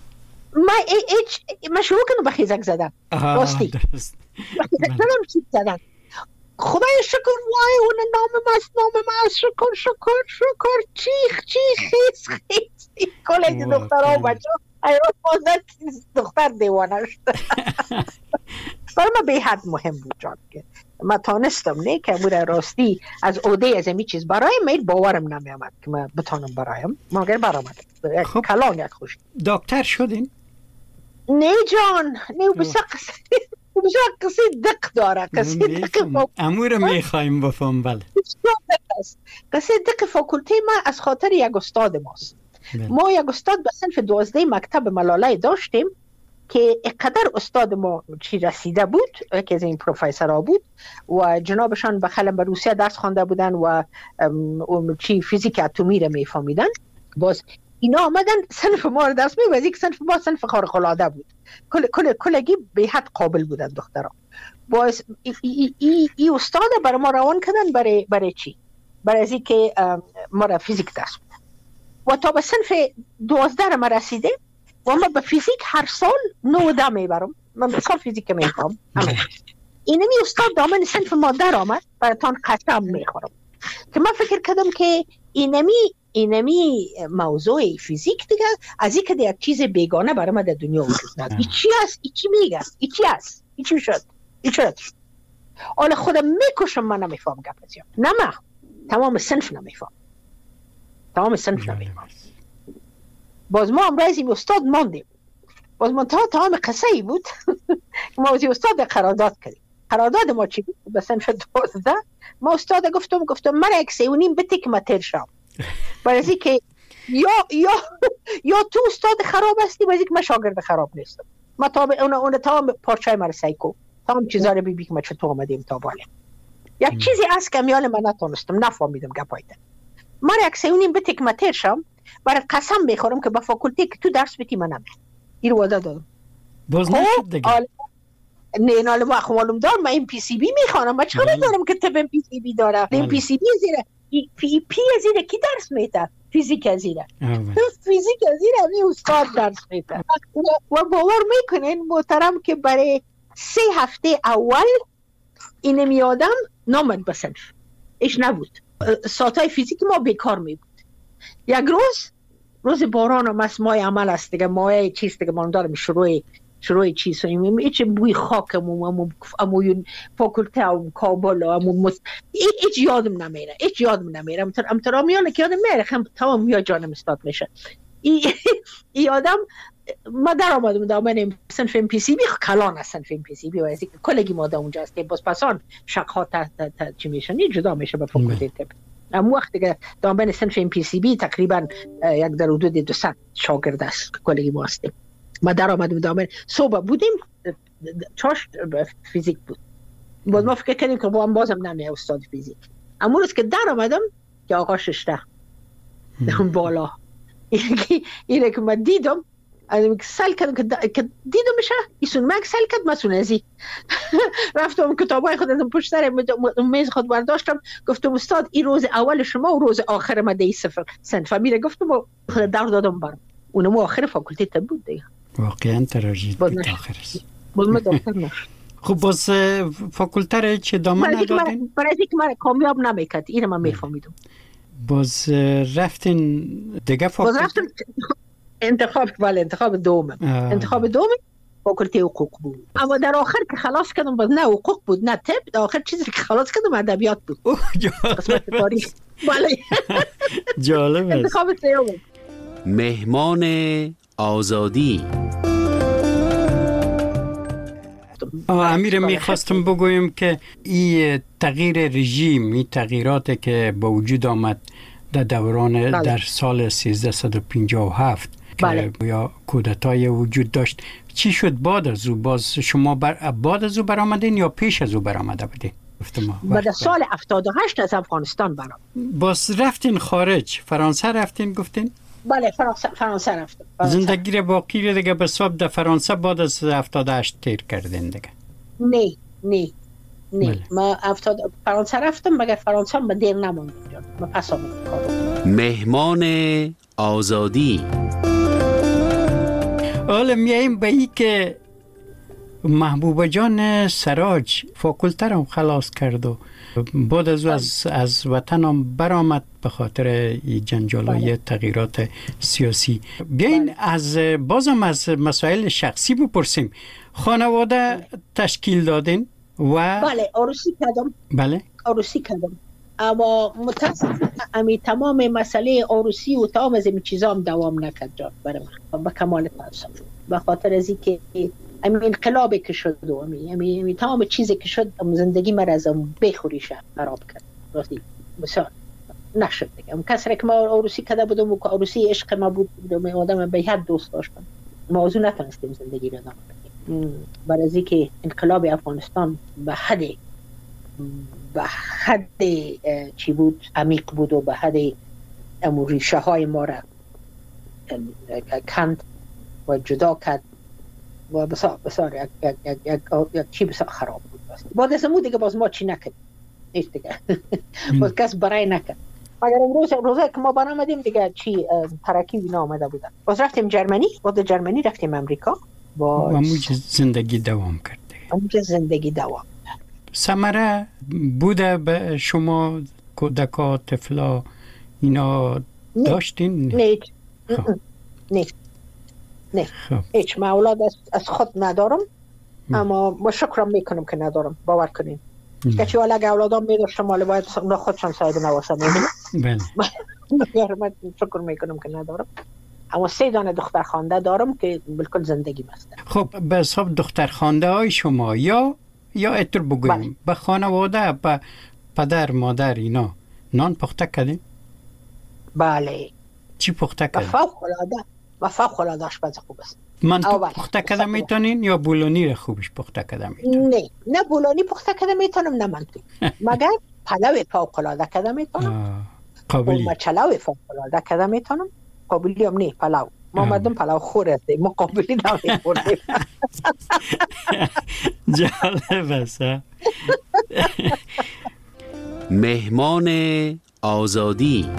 ما شروع کنم به خیزک زدن. راستی بخیزک زدن خدای شکر وای اون نام ماست شکر چیخ خیز کلی دخترها و بچه ایران بازد دختر دیوانه شد. برای ما به حد مهم بود جان که ما تانستم نه که امور راستی از عهده از امی چیز برایم میل باورم نمی آمد که ما بتانم برایم مگر برآمد. خب کلان یک خوش دکتر شدین؟ نه جان نه بسیار قصه دق داره. قصه دق امور میخوایم بفهم. بله قصه دق فاکولته ما از خاطر یک استاد ماست. ما یک استاد به صنف 12 مکتب ملاله داشتیم که اقدر استاد ما چی رسیده بود، یکی از این پروفیسورها بود و جنابشان بخلم به روسیه درس خوانده بودن و چی فیزیک اتمی رو میفهمیدن. باز اینا آمدن صنف ما رو درس می‌دادن که صنف ما صنف خارق العاده بود، کلگی به حد قابل بودن دخترها. باز ای استاد برای ما روان کردن برای چی؟ برای از اینکه ما را فیزیک درس بدن و تا به صنف 12 ما رسیده و ما به فیزیک هر سال 9 میبرم. من بسیار فیزیک میفهم. اینمی استاد دامن صنف ما در آمد براتان قسم میخورم که من فکر کردم که اینمی موضوع فیزیک دیگه از این که یک چیز بیگانه برای ما در دنیا وجود نداره. این چی است؟ این چی میگه؟ این چی است؟ این چی شد؟ این شد؟ حالا خودم میکشم من نمیفهم گپ ازیم. نه من تمام صنف نمیفهم. باز ما امروز این استاد ماندیم. باز من تمام قصه ای بود ما از استاد قرارداد کردیم. قرارداد ما چی بود؟ به صنف 12 ما استاد گفتم من یک 3.5 بده که من تیر شم. برای از که یا تو استاد خراب هستی، برای که من شاگرد خراب نیستم. ما اون تمام پارچای من سایکو تمام چیزا رو ببین که ما چطور آمدیم تا بالا. یک چیزی هست که میال من نتونستم نفهمیدم گپایده. من یک 3.5 بده که من تیر شم، برای قسم میخورم که با فاکولته که تو درس بدی من نمیرم. این رو وعده دادم. باز نشد دیگه. نه نال ما معلوم دارم. من ام پی سی بی میخوانم. من چرا دارم که طب ام پی سی بی داره؟ ام پی سی بی پی از اینه کی درس میده؟ فیزیک از اینه. فیزیک از اینه همین استاد درس میده. و باور میکنین محترم که برای 3 هفته اول اینم یادم نامد به صنف. ایش نبود. ساعتای فیزیک ما بیکار می بود. یک روز باران و مسمای عمل است دیگه، مایه چیز دیگه ما دارم شروع چیز ایچ بوی خاکم و امویون فاکولته و کابل و ایچ یادم نمیره امترا میانه که یادم میره خم تمام یا جانم استاد میشه. یادم ما در آمدم دامن صنف ام پی سی بی کلان است. صنف ام پی سی بی و از اینکه کلگی ما دا اونجا است که باز پسان شقها چی میشن جدا میشه به فاکولته طب. اما وقتی که دامن صنف ام پی سی بی تقریبا یک در حدود 200 شاگرد است که کلگی ما هستیم. ما در آمدیم دامن صبح بودیم چاش فیزیک بود. باز ما فکر کردیم که بازم نمیه استاد فیزیک. اما روز که در آمدم که آقا ششته بالا اینه که من دیدم سال کردم که دیدم میشه ایسون مگ سال کرد مسون ازی رفتم کتابای خودم پشت سر میز خود برداشتم گفتم استاد این روز اول شما و روز آخر ما دی صفر صنف میره. گفتم خود در دادم برم اونم آخر فاکولته طب بود دیگه. واقعا تراژدی بود آخر است. باز ما دکتر نشد. خب باز فاکولته را چه دامن ندادین؟ برای اینکه من کامیاب نمیکرد اینو من میفهمیدم. باز رفتین دیگه فاکولته؟ باز رفتم انتخاب دوم فاکولته حقوق بود. اما در آخر که خلاص کردم باز نه حقوق بود نه طب. در آخر چیزی که خلاص کردم ادبیات بود. قسمت تاریخ. بله. جالب است. انتخاب سوم. مهمان آزادی. امیر میخواستم بگویم که این تغییر رژیم، این تغییراتی که با وجود آمد در دوران در سال 1357 که یا کودتای وجود داشت، چی شد بعد از او؟ باز شما بعد از او برآمدین یا پیش از او برآمده بودین؟ بعد سال 78 از افغانستان برام. باز رفتین خارج، فرانسه رفتین گفتین؟ بله فرانسه رفتم. زندگی را باقی را دیگه به حساب در فرانسه بعد از 78 تیر کردین دیگه؟ نه بله. ما فرانسه رفتم مگر فرانسه هم دیر نماند اونجا. ما پس آمدم. مهمان آزادی. حالا میاییم به این که محبوبه جان سراج فاکولته را خلاص کرد و بعد از وطن هم برآمد به خاطر جنجال‌های تغییرات سیاسی. بیاین بازم از مسائل شخصی بپرسیم. خانواده تشکیل دادین و بله عروسی کردم. اما متاسفانه تمام مسئله عروسی و تمام از این چیزا هم دوام نکرد جان برای من به کمال تاسف. به خاطر از اینکه انقلابی که شد و تمام چیزی که شد زندگی من از بخوریش خراب کرد. راستی بسیار نشد دیگه. کسری که ما عروسی کرده بودم و عروسی عشق ما بود آدم به حد دوست داشتم. موضوع نتونستیم زندگی رو ادامه بدیم. برای از اینکه انقلاب افغانستان به حد چی بود عمیق بود و به حد ریشه های ما را کند و جدا کرد و بسیار یک چی بسیار خراب بود. بعد از اون دیگه باز ما چی نکردیم نیست دیگه. باز کس برای نکرد. مگر روزه که ما برآمدیم دیگه چی ترکی بینا آمده بودن. باز رفتیم جرمنی، بعد جرمنی رفتیم امریکا و اونجا زندگی دوام کرد. ثمره بوده به شما کودکا طفلا اینا داشتین؟ نه هیچ. من اولاد از خود ندارم اما ما شکرم میکنم که ندارم. باور کنین که چی والا اگه اولادام میداشتم مالی باید اونا خودشان صاحب نواسه میدونم. من شکر میکنم که ندارم. اما 3 دانه دختر خوانده دارم که بالکل زندگی مسته. خب به حساب دختر خوانده های شما یا اتر بگویم به خانواده به پدر مادر اینا نان پخته کردین؟ بله. چی پخته کردین؟ فوق العاده آشپز خوب است. منطق پخته کده میتونین یا بولونی را خوبش پخته کده میتونین؟ نه بولونی پخته کده میتونم نه منطق. مگر پلو فوق العاده کده میتونم. قابلی. مچلو فوق العاده کده میتونم. قابلی هم نه پلو. ما مردم پلو خور هستیم. ما قابلی نمیخوریم. جالب است. مهمان آزادی.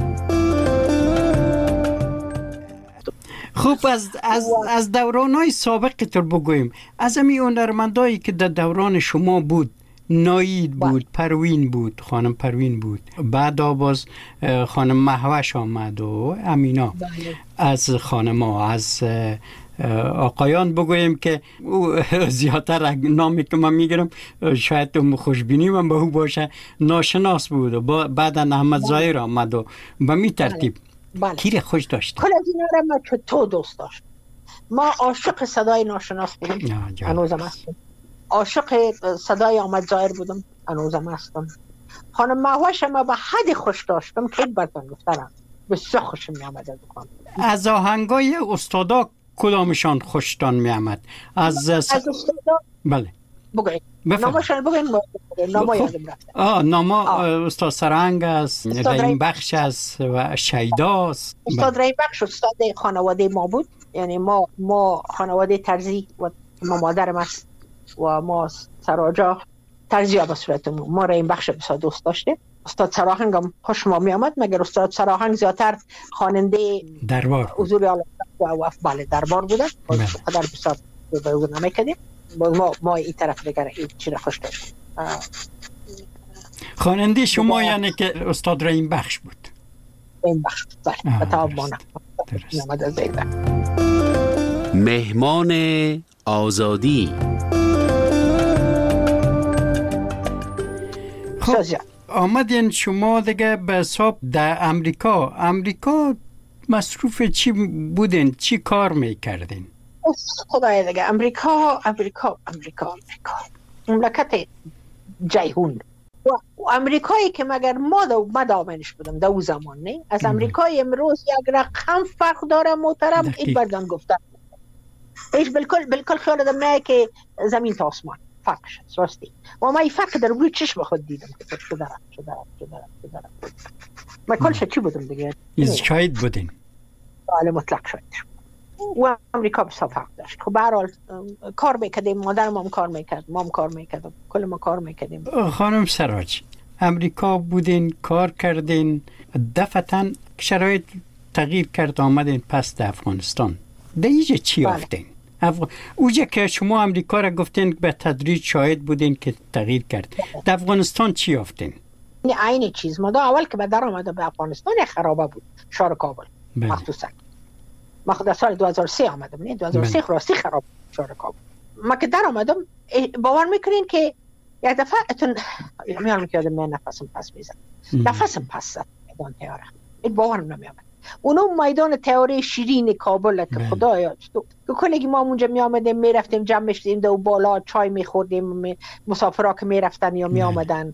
خوب از دوران‌های سابق تر بگوییم. از همین هنرمندایی که در دوران شما بود، نایید بود، پروین بود، خانم پروین بود، بعد باز خانم مهوش آمد و امینا. از خانم‌ها، از آقایان بگوییم که زیادتر نامی که من میگیرم شاید تو خوشبینی من به او باشه، ناشناس بود و بعدا احمد ظاهر آمد و به می ترتیب. کیره خوش داشت؟ کل از اینا را ما که تو دوست داشت. ما عاشق صدای ناشناس بودم، هنوزم هستم. عاشق صدای احمد ظاهر بودم، هنوزم هستم. خانم مهوش ما به حد خوش داشتم که براتون گفتم بسیار خوشم می آمد. از آهنگای استادا کدامشان خوشتان می آمد؟ از استادا؟ بله بگوید نامشان بگوید. ناما یادم رفت. ناما استاد سرهنگ است، رحیم بخش است و شیدا است. استاد رحیم بخش استاد خانواده ما بود. یعنی ما خانواده ترزی و ما مادرم است و ما سراجا ترزی ها به صورتمون. ما رحیم بخش بسیار دوست داشته. استاد سراهنگ هم خوش ما می آمد، مگر استاد سراهنگ زیادتر خواننده دربار حضور اعلی و بله دربار بودن. قدر بسیار برنامه کردیم. ما این طرف دیگر این چیز خوش داشتیم. خواننده شما یعنی که استاد رحیم بخش بود. رحیم بخش بله، بتاب مانه مهمان آزادی. خب آمدین شما دیگه به حساب در امریکا مصروف چی بودین؟ چی کار میکردین؟ خدای دیگه امریکا مملکت جیهون و امریکایی که مگر ما دامنش بودم دو زمان نه از امریکای امروز یک رقم فرق داره محترم. این بردان گفتن ایش بالکل خیال دم نه که زمین تا آسمان فرقش است راستی. و ما این فرق در روی چشم خود دیدم که چه دارم ما کلش چی بودم دیگه؟ شاید بودین؟ بله مطلق شاید. و امریکا بسیار فرق داشت. خب به هر حال کار میکردیم، مادرم هم کار میکرد، ما هم کار میکردیم، کل ما کار میکردیم. خانم سراج امریکا بودین، کار کردین، دفعتاً شرایط تغییر کرد آمدین پس در افغانستان. دیگه چی آفتین؟ اوجه که شما امریکا را گفتین به تدریج شاهد بودین که تغییر کرد. در افغانستان چی آفتین؟ این چیز ما اول که به در آمده به افغانستان خرابه بود، شهر کابل مخصوصا. ما در سال 2003 آمدم، نه 2003 راستی خراب شهر کابل. ما که در آمدم باور میکنین که یک دفعه میارم که یادم نفسم پس میزد، نفسم پس زد میدان تیاره. این باورم نمیامد. اونو میدان تیاره شیرین کابل که خدایا تو کلگی ما اونجا می آمدیم میرفتیم جمع میشدیم دو بالا چای میخوردیم، مسافرها که میرفتن یا می آمدن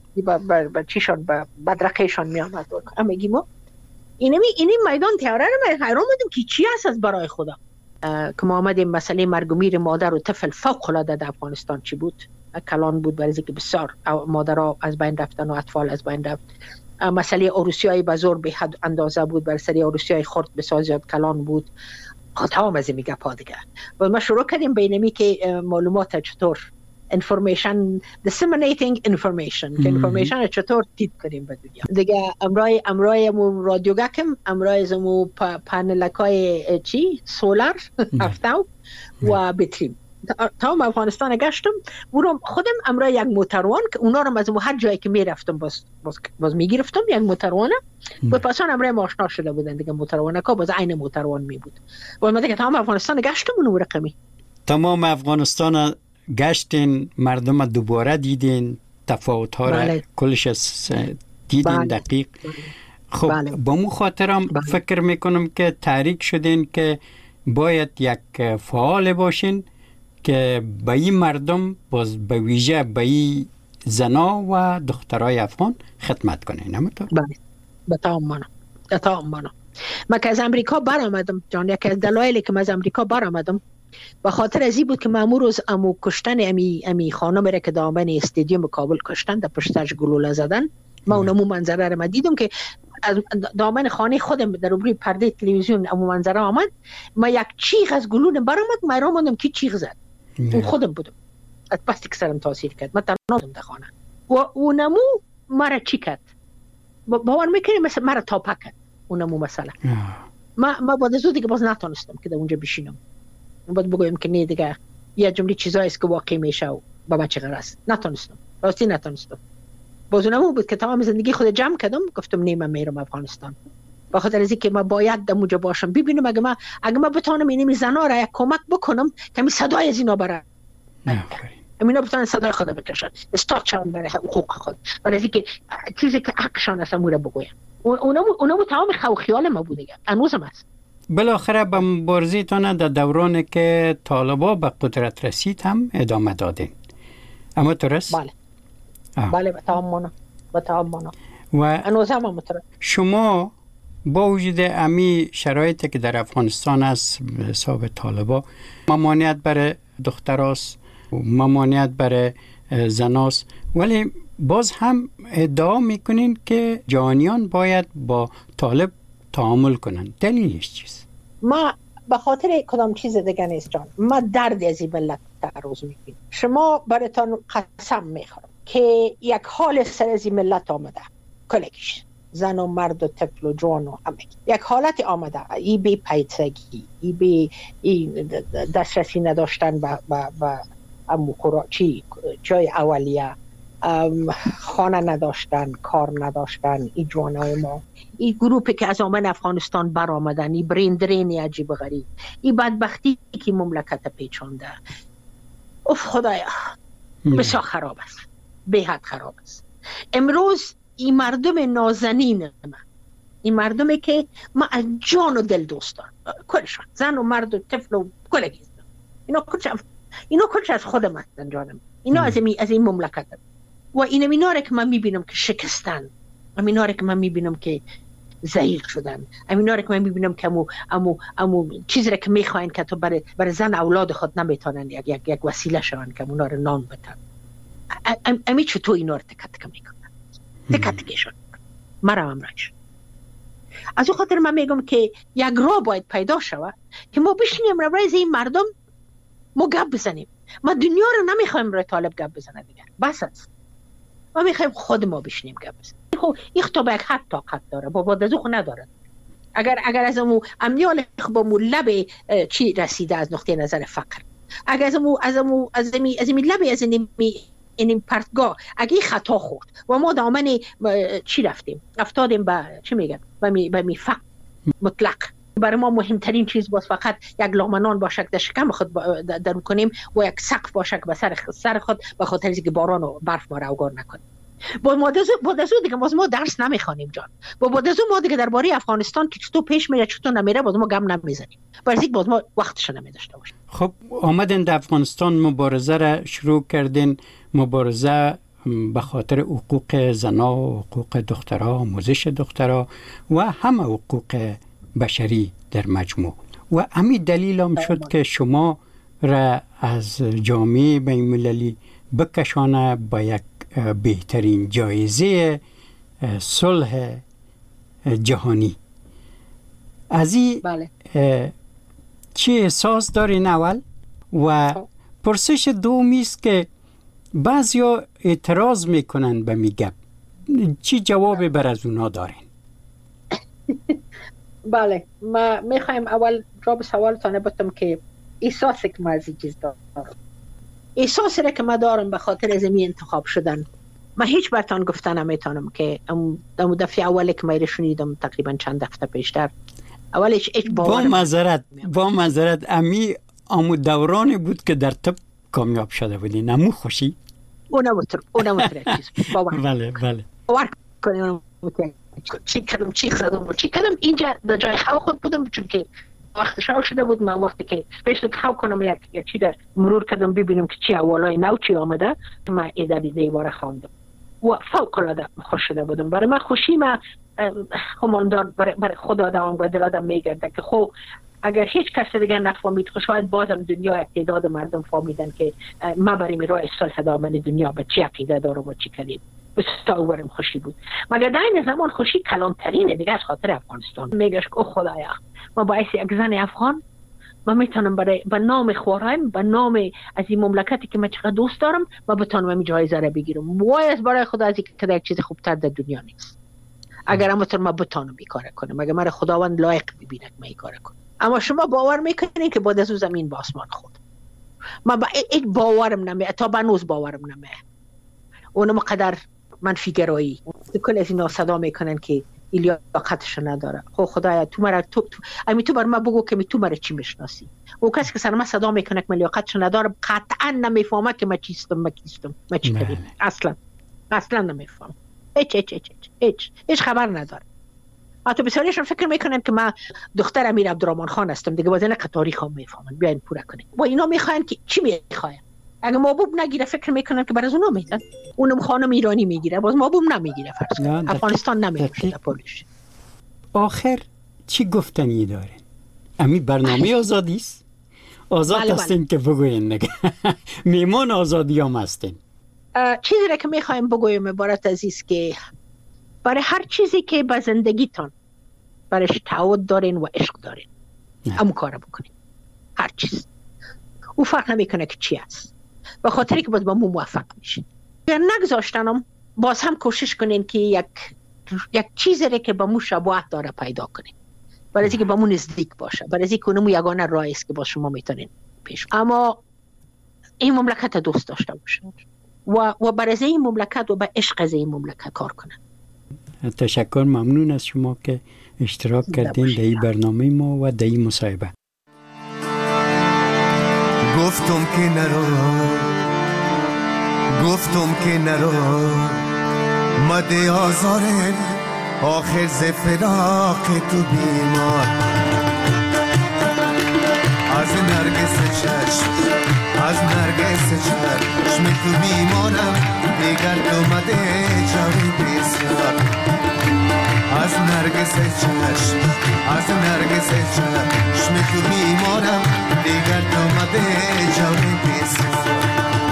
با چیشان با بدرقهشان می آمد. اما گیم اینی میدان تیاره رو من حیران بودم که چی هست از برای خدا. که ما آمدیم مسئله مرگ و میر مادر و طفل فوق العاده در افغانستان چی بود؟ کلان بود، برای اینکه بسیار مادرها از بین رفتن و اطفال از بین رفت. مسئله عروسی‌های بزرگ به حد اندازه بود، برای سری عروسی‌های خرد بسیار زیاد کلان بود. تمام از این میگه پادگه و ما شروع کردیم بینمی که معلومات چطور information disseminating information که information چطور تیپ کنیم به دنیا دیگه. امرای مو رادیوگاکم، امرای زمو پانلکای چی سولار هفتاو و بتریم تمام افغانستان گشتم. برام خودم امرای یک موتروان که اونا رو از هر جایی که میرفتم باز میگرفتم یک موتروانه و پسان امرای آشنا شده بودن دیگه. موتروانه که باز عین موتروان می بود و من دیگه تمام افغانستان گشتم اون رقمی. تمام افغانستان گشتین، مردم دوباره دیدین، تفاوت ها را کلش دیدین دقیق. خب با مو خاطرم فکر میکنم که تحریک شدین که باید یک فعال باشین که به این مردم باز به ویژه به این زنا و دخترای افغان خدمت کنین. نمی‌طور؟ بله به تمام مانا. من که از امریکا برآمدم جان، یکی از دلایلی که من از امریکا برآمدم به خاطر از این بود که مامور از امو کشتن امی خانم را که دامن استادیوم کابل کشتن در پشتش گلوله زدن. ما اونمو منظره را دیدم که از دامن خانه خودم در روی پرده تلویزیون امو منظره آمد. ما یک چیغ از گلوله برآمد، من را ماندم کی چیغ زد. اون خودم بودم. از پس که سرم تاثیر کرد. من تنها بودم در خانه و اونمو مرا چی کرد. باور میکنی مثل مرا تاپک کرد اونمو مسئله. ما بعد از اون دیگه باز نتونستم که در اونجا بشینم. باید بگویم که نه دیگه یه جمله چیزایی است که واقعی میشه و با من چقدر است. نتونستم. راستی نتونستم. باز اونمو بود که تمام زندگی خود جمع کردم، گفتم نه من میرم افغانستان. به خاطر از اینکه ما باید در اونجا باشم، ببینم اگه ما بتونم این زنا را یک کمک بکنم که می صدای از اینا برای اینا بتونن صدای خود بکشن، استارت شون برای حقوق خود، برای اینکه چیزی که حقشان است امور بگویم. اونمو تمام خیال ما بود دیگه، هنوزم است. بالاخره به مبارزه‌تان در دورانی که طالبا به قدرت رسید هم ادامه دادین. اما درست؟ بله به تمام مانا. و هنوزم هم شما با وجود امی شرایطی که در افغانستان است به حساب طالبا، ممانعت برای دختراست، ممانعت برای زناست، ولی باز هم ادعا میکنین که جهانیان باید با طالب تعامل کنن. دلیلش چیست؟ ما به خاطر کدام چیز دیگه نیست جان، ما درد از این ملت تعرض میکنیم. شما براتون قسم میخورم که یک حال سر از این ملت آمده، کلگیش زن و مرد و طفل و جوان و همه یک حالت آمده، ای بی پیچگی، ای دسترسی نداشتن و جای اولیه، خانه نداشتن، کار نداشتن، ای جوانای ما، ای گروپی که از آمن افغانستان بر آمدن، ای برندرینی عجیب غریب، ای بدبختی که مملکت پیچانده. اف خدایا بسیار خراب است، به حد خراب است. امروز این مردم نازنین ما، این مردمی که ما از جان و دل دوستان، کلشان زن و مرد و طفل و کلگیز، اینا کلش از خودم هستن جانم. اینا از این مملکت هستن. و اینا را که من میبینم که شکستن، اینا را که من میبینم که ضعیف شدن، اینا را که من میبینم که امو چیزی را که میخواین که تو برای زن اولاد خود نمیتونن یک وسیله شون که اونا رو نان بدن. امی چطور اینا رو تکتک میکنن؟ تکتکشون مرا امرش. از اون خاطر من میگم که یک راه باید پیدا شود که ما بشینیم روی این مردم ما گپ بزنیم. ما دنیا رو نمیخوایم روی طالب گپ بزنه دیگه، بس است. ما میخوایم خود ما بشینیم گپ بزنیم. خب این خطابه یک حد طاقت داره، با دزوخ نداره. اگر از امیال با لب چی رسیده از نقطه نظر فقر، اگر از امی لب از این پرتگاه اگه خطا خورد و ما دامن چی رفتیم، افتادیم به چی میگن، به می فقر مطلق. برای ما مهمترین چیز باز فقط یک لقمه باشه که در شکم خود درو کنیم و یک سقف باشه که به سر خود به خاطر اینکه باران و برف ما رو اوگار نکنیم. با دزو دیگه باز ما درس نمیخوانیم جان. با دزو ما دیگه درباره افغانستان که چطور پیش میره چطور نمیره باز ما گم نمیزنیم. برای اینکه باز ما وقتش نمیداشته باشیم. خب آمدن در افغانستان مبارزه را شروع کردین، مبارزه به خاطر حقوق زنا و حقوق دخترها، آموزش دخترها و همه حقوق بشری در مجموع. و همین دلیل هم شد که شما را از جامعه بین‌المللی بکشانه با یک بهترین جایزه صلح جهانی. از این چی احساس دارین اول؟ و پرسش دومی است که بعضیا اعتراض میکنن به میگم، چی جواب بر از اونا دارین؟ بله، ما میخوایم اول جواب سوالتان بدم که احساسی که ما از این چیز دارم، احساسی را که ما دارم به خاطر از این انتخاب شدن. ما هیچ برتان گفتن نمیتونم که دفعه اولی که ما شنیدم تقریبا چند هفته پیشتر، اولش هیچ باور با معذرت امی امو دورانی بود که در طب کامیاب شده بودی، نمو خوشی؟ اونم چیز باور. بله باور کنیم چی کردم اینجا در جای خواهد خود بودم، چون که وقت شاو شده بود. من وقتی که پیش خواهد کنم یک چی در مرور کردم ببینم که چی اولای نو چی آمده، من ایده دیواره خواندم و فوق العاده خوش شده بودم. برای من خوشی ما هماندار برای خدا آدم و دل آدم میگرده که خب اگر هیچ کس دیگه نفهمید خب شاید بازم دنیا تعداد مردم فهمیدن که ما برای راه صلح دامن دنیا به چی عقیده دارم و چی کردیم. بسیار برام خوشی بود. مگر در این زمان خوشی کلانترینه دیگه از خاطر افغانستان. میگش که خدایا ما باعث یک زن افغان ما میتونم به نام خورایم، به نام از این مملکتی که من چقدر دوست دارم و بتونم این جایزه را بگیرم. وای از برای خدا از این که یک چیز خوبتر در دنیا نیست. اگر همونطور ما بتانم این کار کنم، اگر من خداوند لایق ببینه که من این کار کنم. اما شما باور میکنین که بعد از اون زمین به آسمان خورد. من با این باورم نمیه، تا بنوز باورم نمیه. اونم قدر منفی گرایی. کل از اینا صدا میکنن که لیاقتش نداره. خب خدایا تو مرا تو بر من بگو که تو مرا چی میشناسی. او کسی که سر من صدا میکنه که من لیاقتش نداره قطعا نمیفهمه که من چیستم من چی کردم. اصلا نمیفهم. هیچ خبر نداره. حتی بسیاریشون فکر میکنن که من دختر امیر عبدالرحمن خان هستم دیگه، بازه که تاریخ هم میفهمن. بیاین پورا کنیم. و اینا میخواین که چی میخواین؟ اگه محبوب نگیره فکر میکنن که برای اونا میدن. اونم خانم ایرانی میگیره، باز محبوب نمیگیره. فرض افغانستان نمیشه پولش. آخر چی گفتنی داره؟ امی برنامه آزادی است. آزاد هستین که بگوین نگه. میمان آزادی هم هستین. چیزی را که میخوایم بگویم عبارت عزیز که برای هر چیزی که به زندگیتان برایش تعهد دارین و عشق دارین همون کار بکنین. هر چیز او فرق نمیکنه که چی است، به خاطری که باز با مو موفق میشین. یا نگذاشتنم باز هم کوشش کنین که یک چیزی را که با مو شباهت داره پیدا کنین، برای اینکه با مو نزدیک باشه، برای اینکه اونمو یگانه راه است که با شما میتونین پیش. اما این مملکت دوست داشته باشین و برای این مملکت و به عشق از این مملکت کار کنن. تشکر، ممنون از شما که اشتراک کردین در این برنامه ما و در این مصاحبه. گفتم که نرو مده آزاره آخر ز فراق تو بیمار. از نرگس چشم تو بیمارم دیگر تو مده جاوی بسیار. از نرگس چشم تو بیمارم دیگر تو مده جاوی بسیار.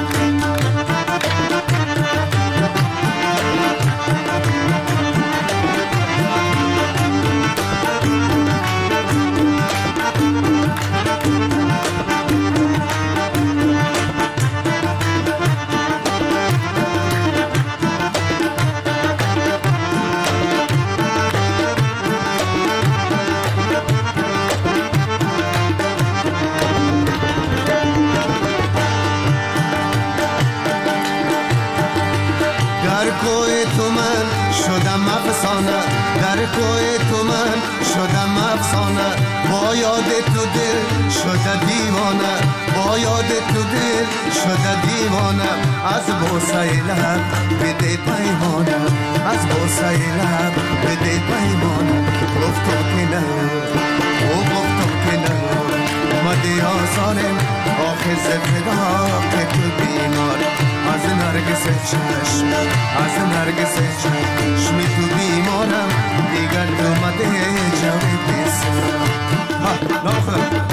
در کوی تو من شدم افسانه، با یاد تو دل شده دیوانه، با یاد تو دل شده دیوانه. از بوسه لب بده پیمانه، از بوسه لب بده پیمانه. گفتم که نه مده آزارم آخر ز فراق تو بیمار. از نرگس چشم تو بیمارم دیگر تو مده جاوی بسیار.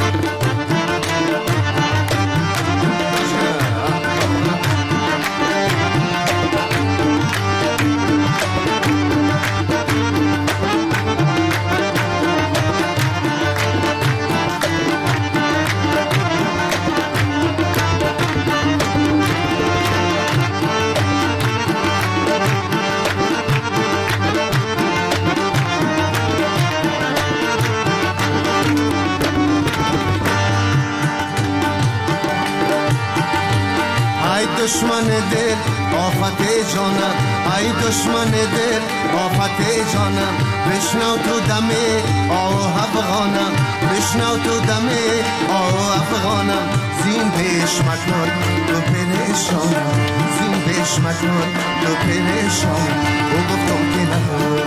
دشمن دل آفت جانم، ای دشمن دل آفت جانم. بشنو تو دم آه افغانم، بشنو تو دم آه افغانم. زین پیش مکن تو پریشانم، زین پیش مکن تو پریشانم. او گفتم که نه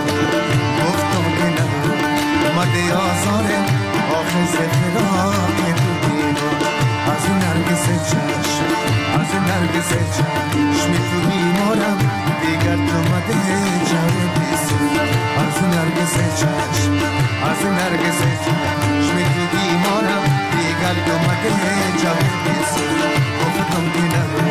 مده آزارم آخر ز فراق تو بیمار. از نرگس چشم تو بیمارم دیگر تو مده جاوی بسیار. از نرگس چشم تو بیمارم دیگر تو مده جاوی بسیار. گفتم که نه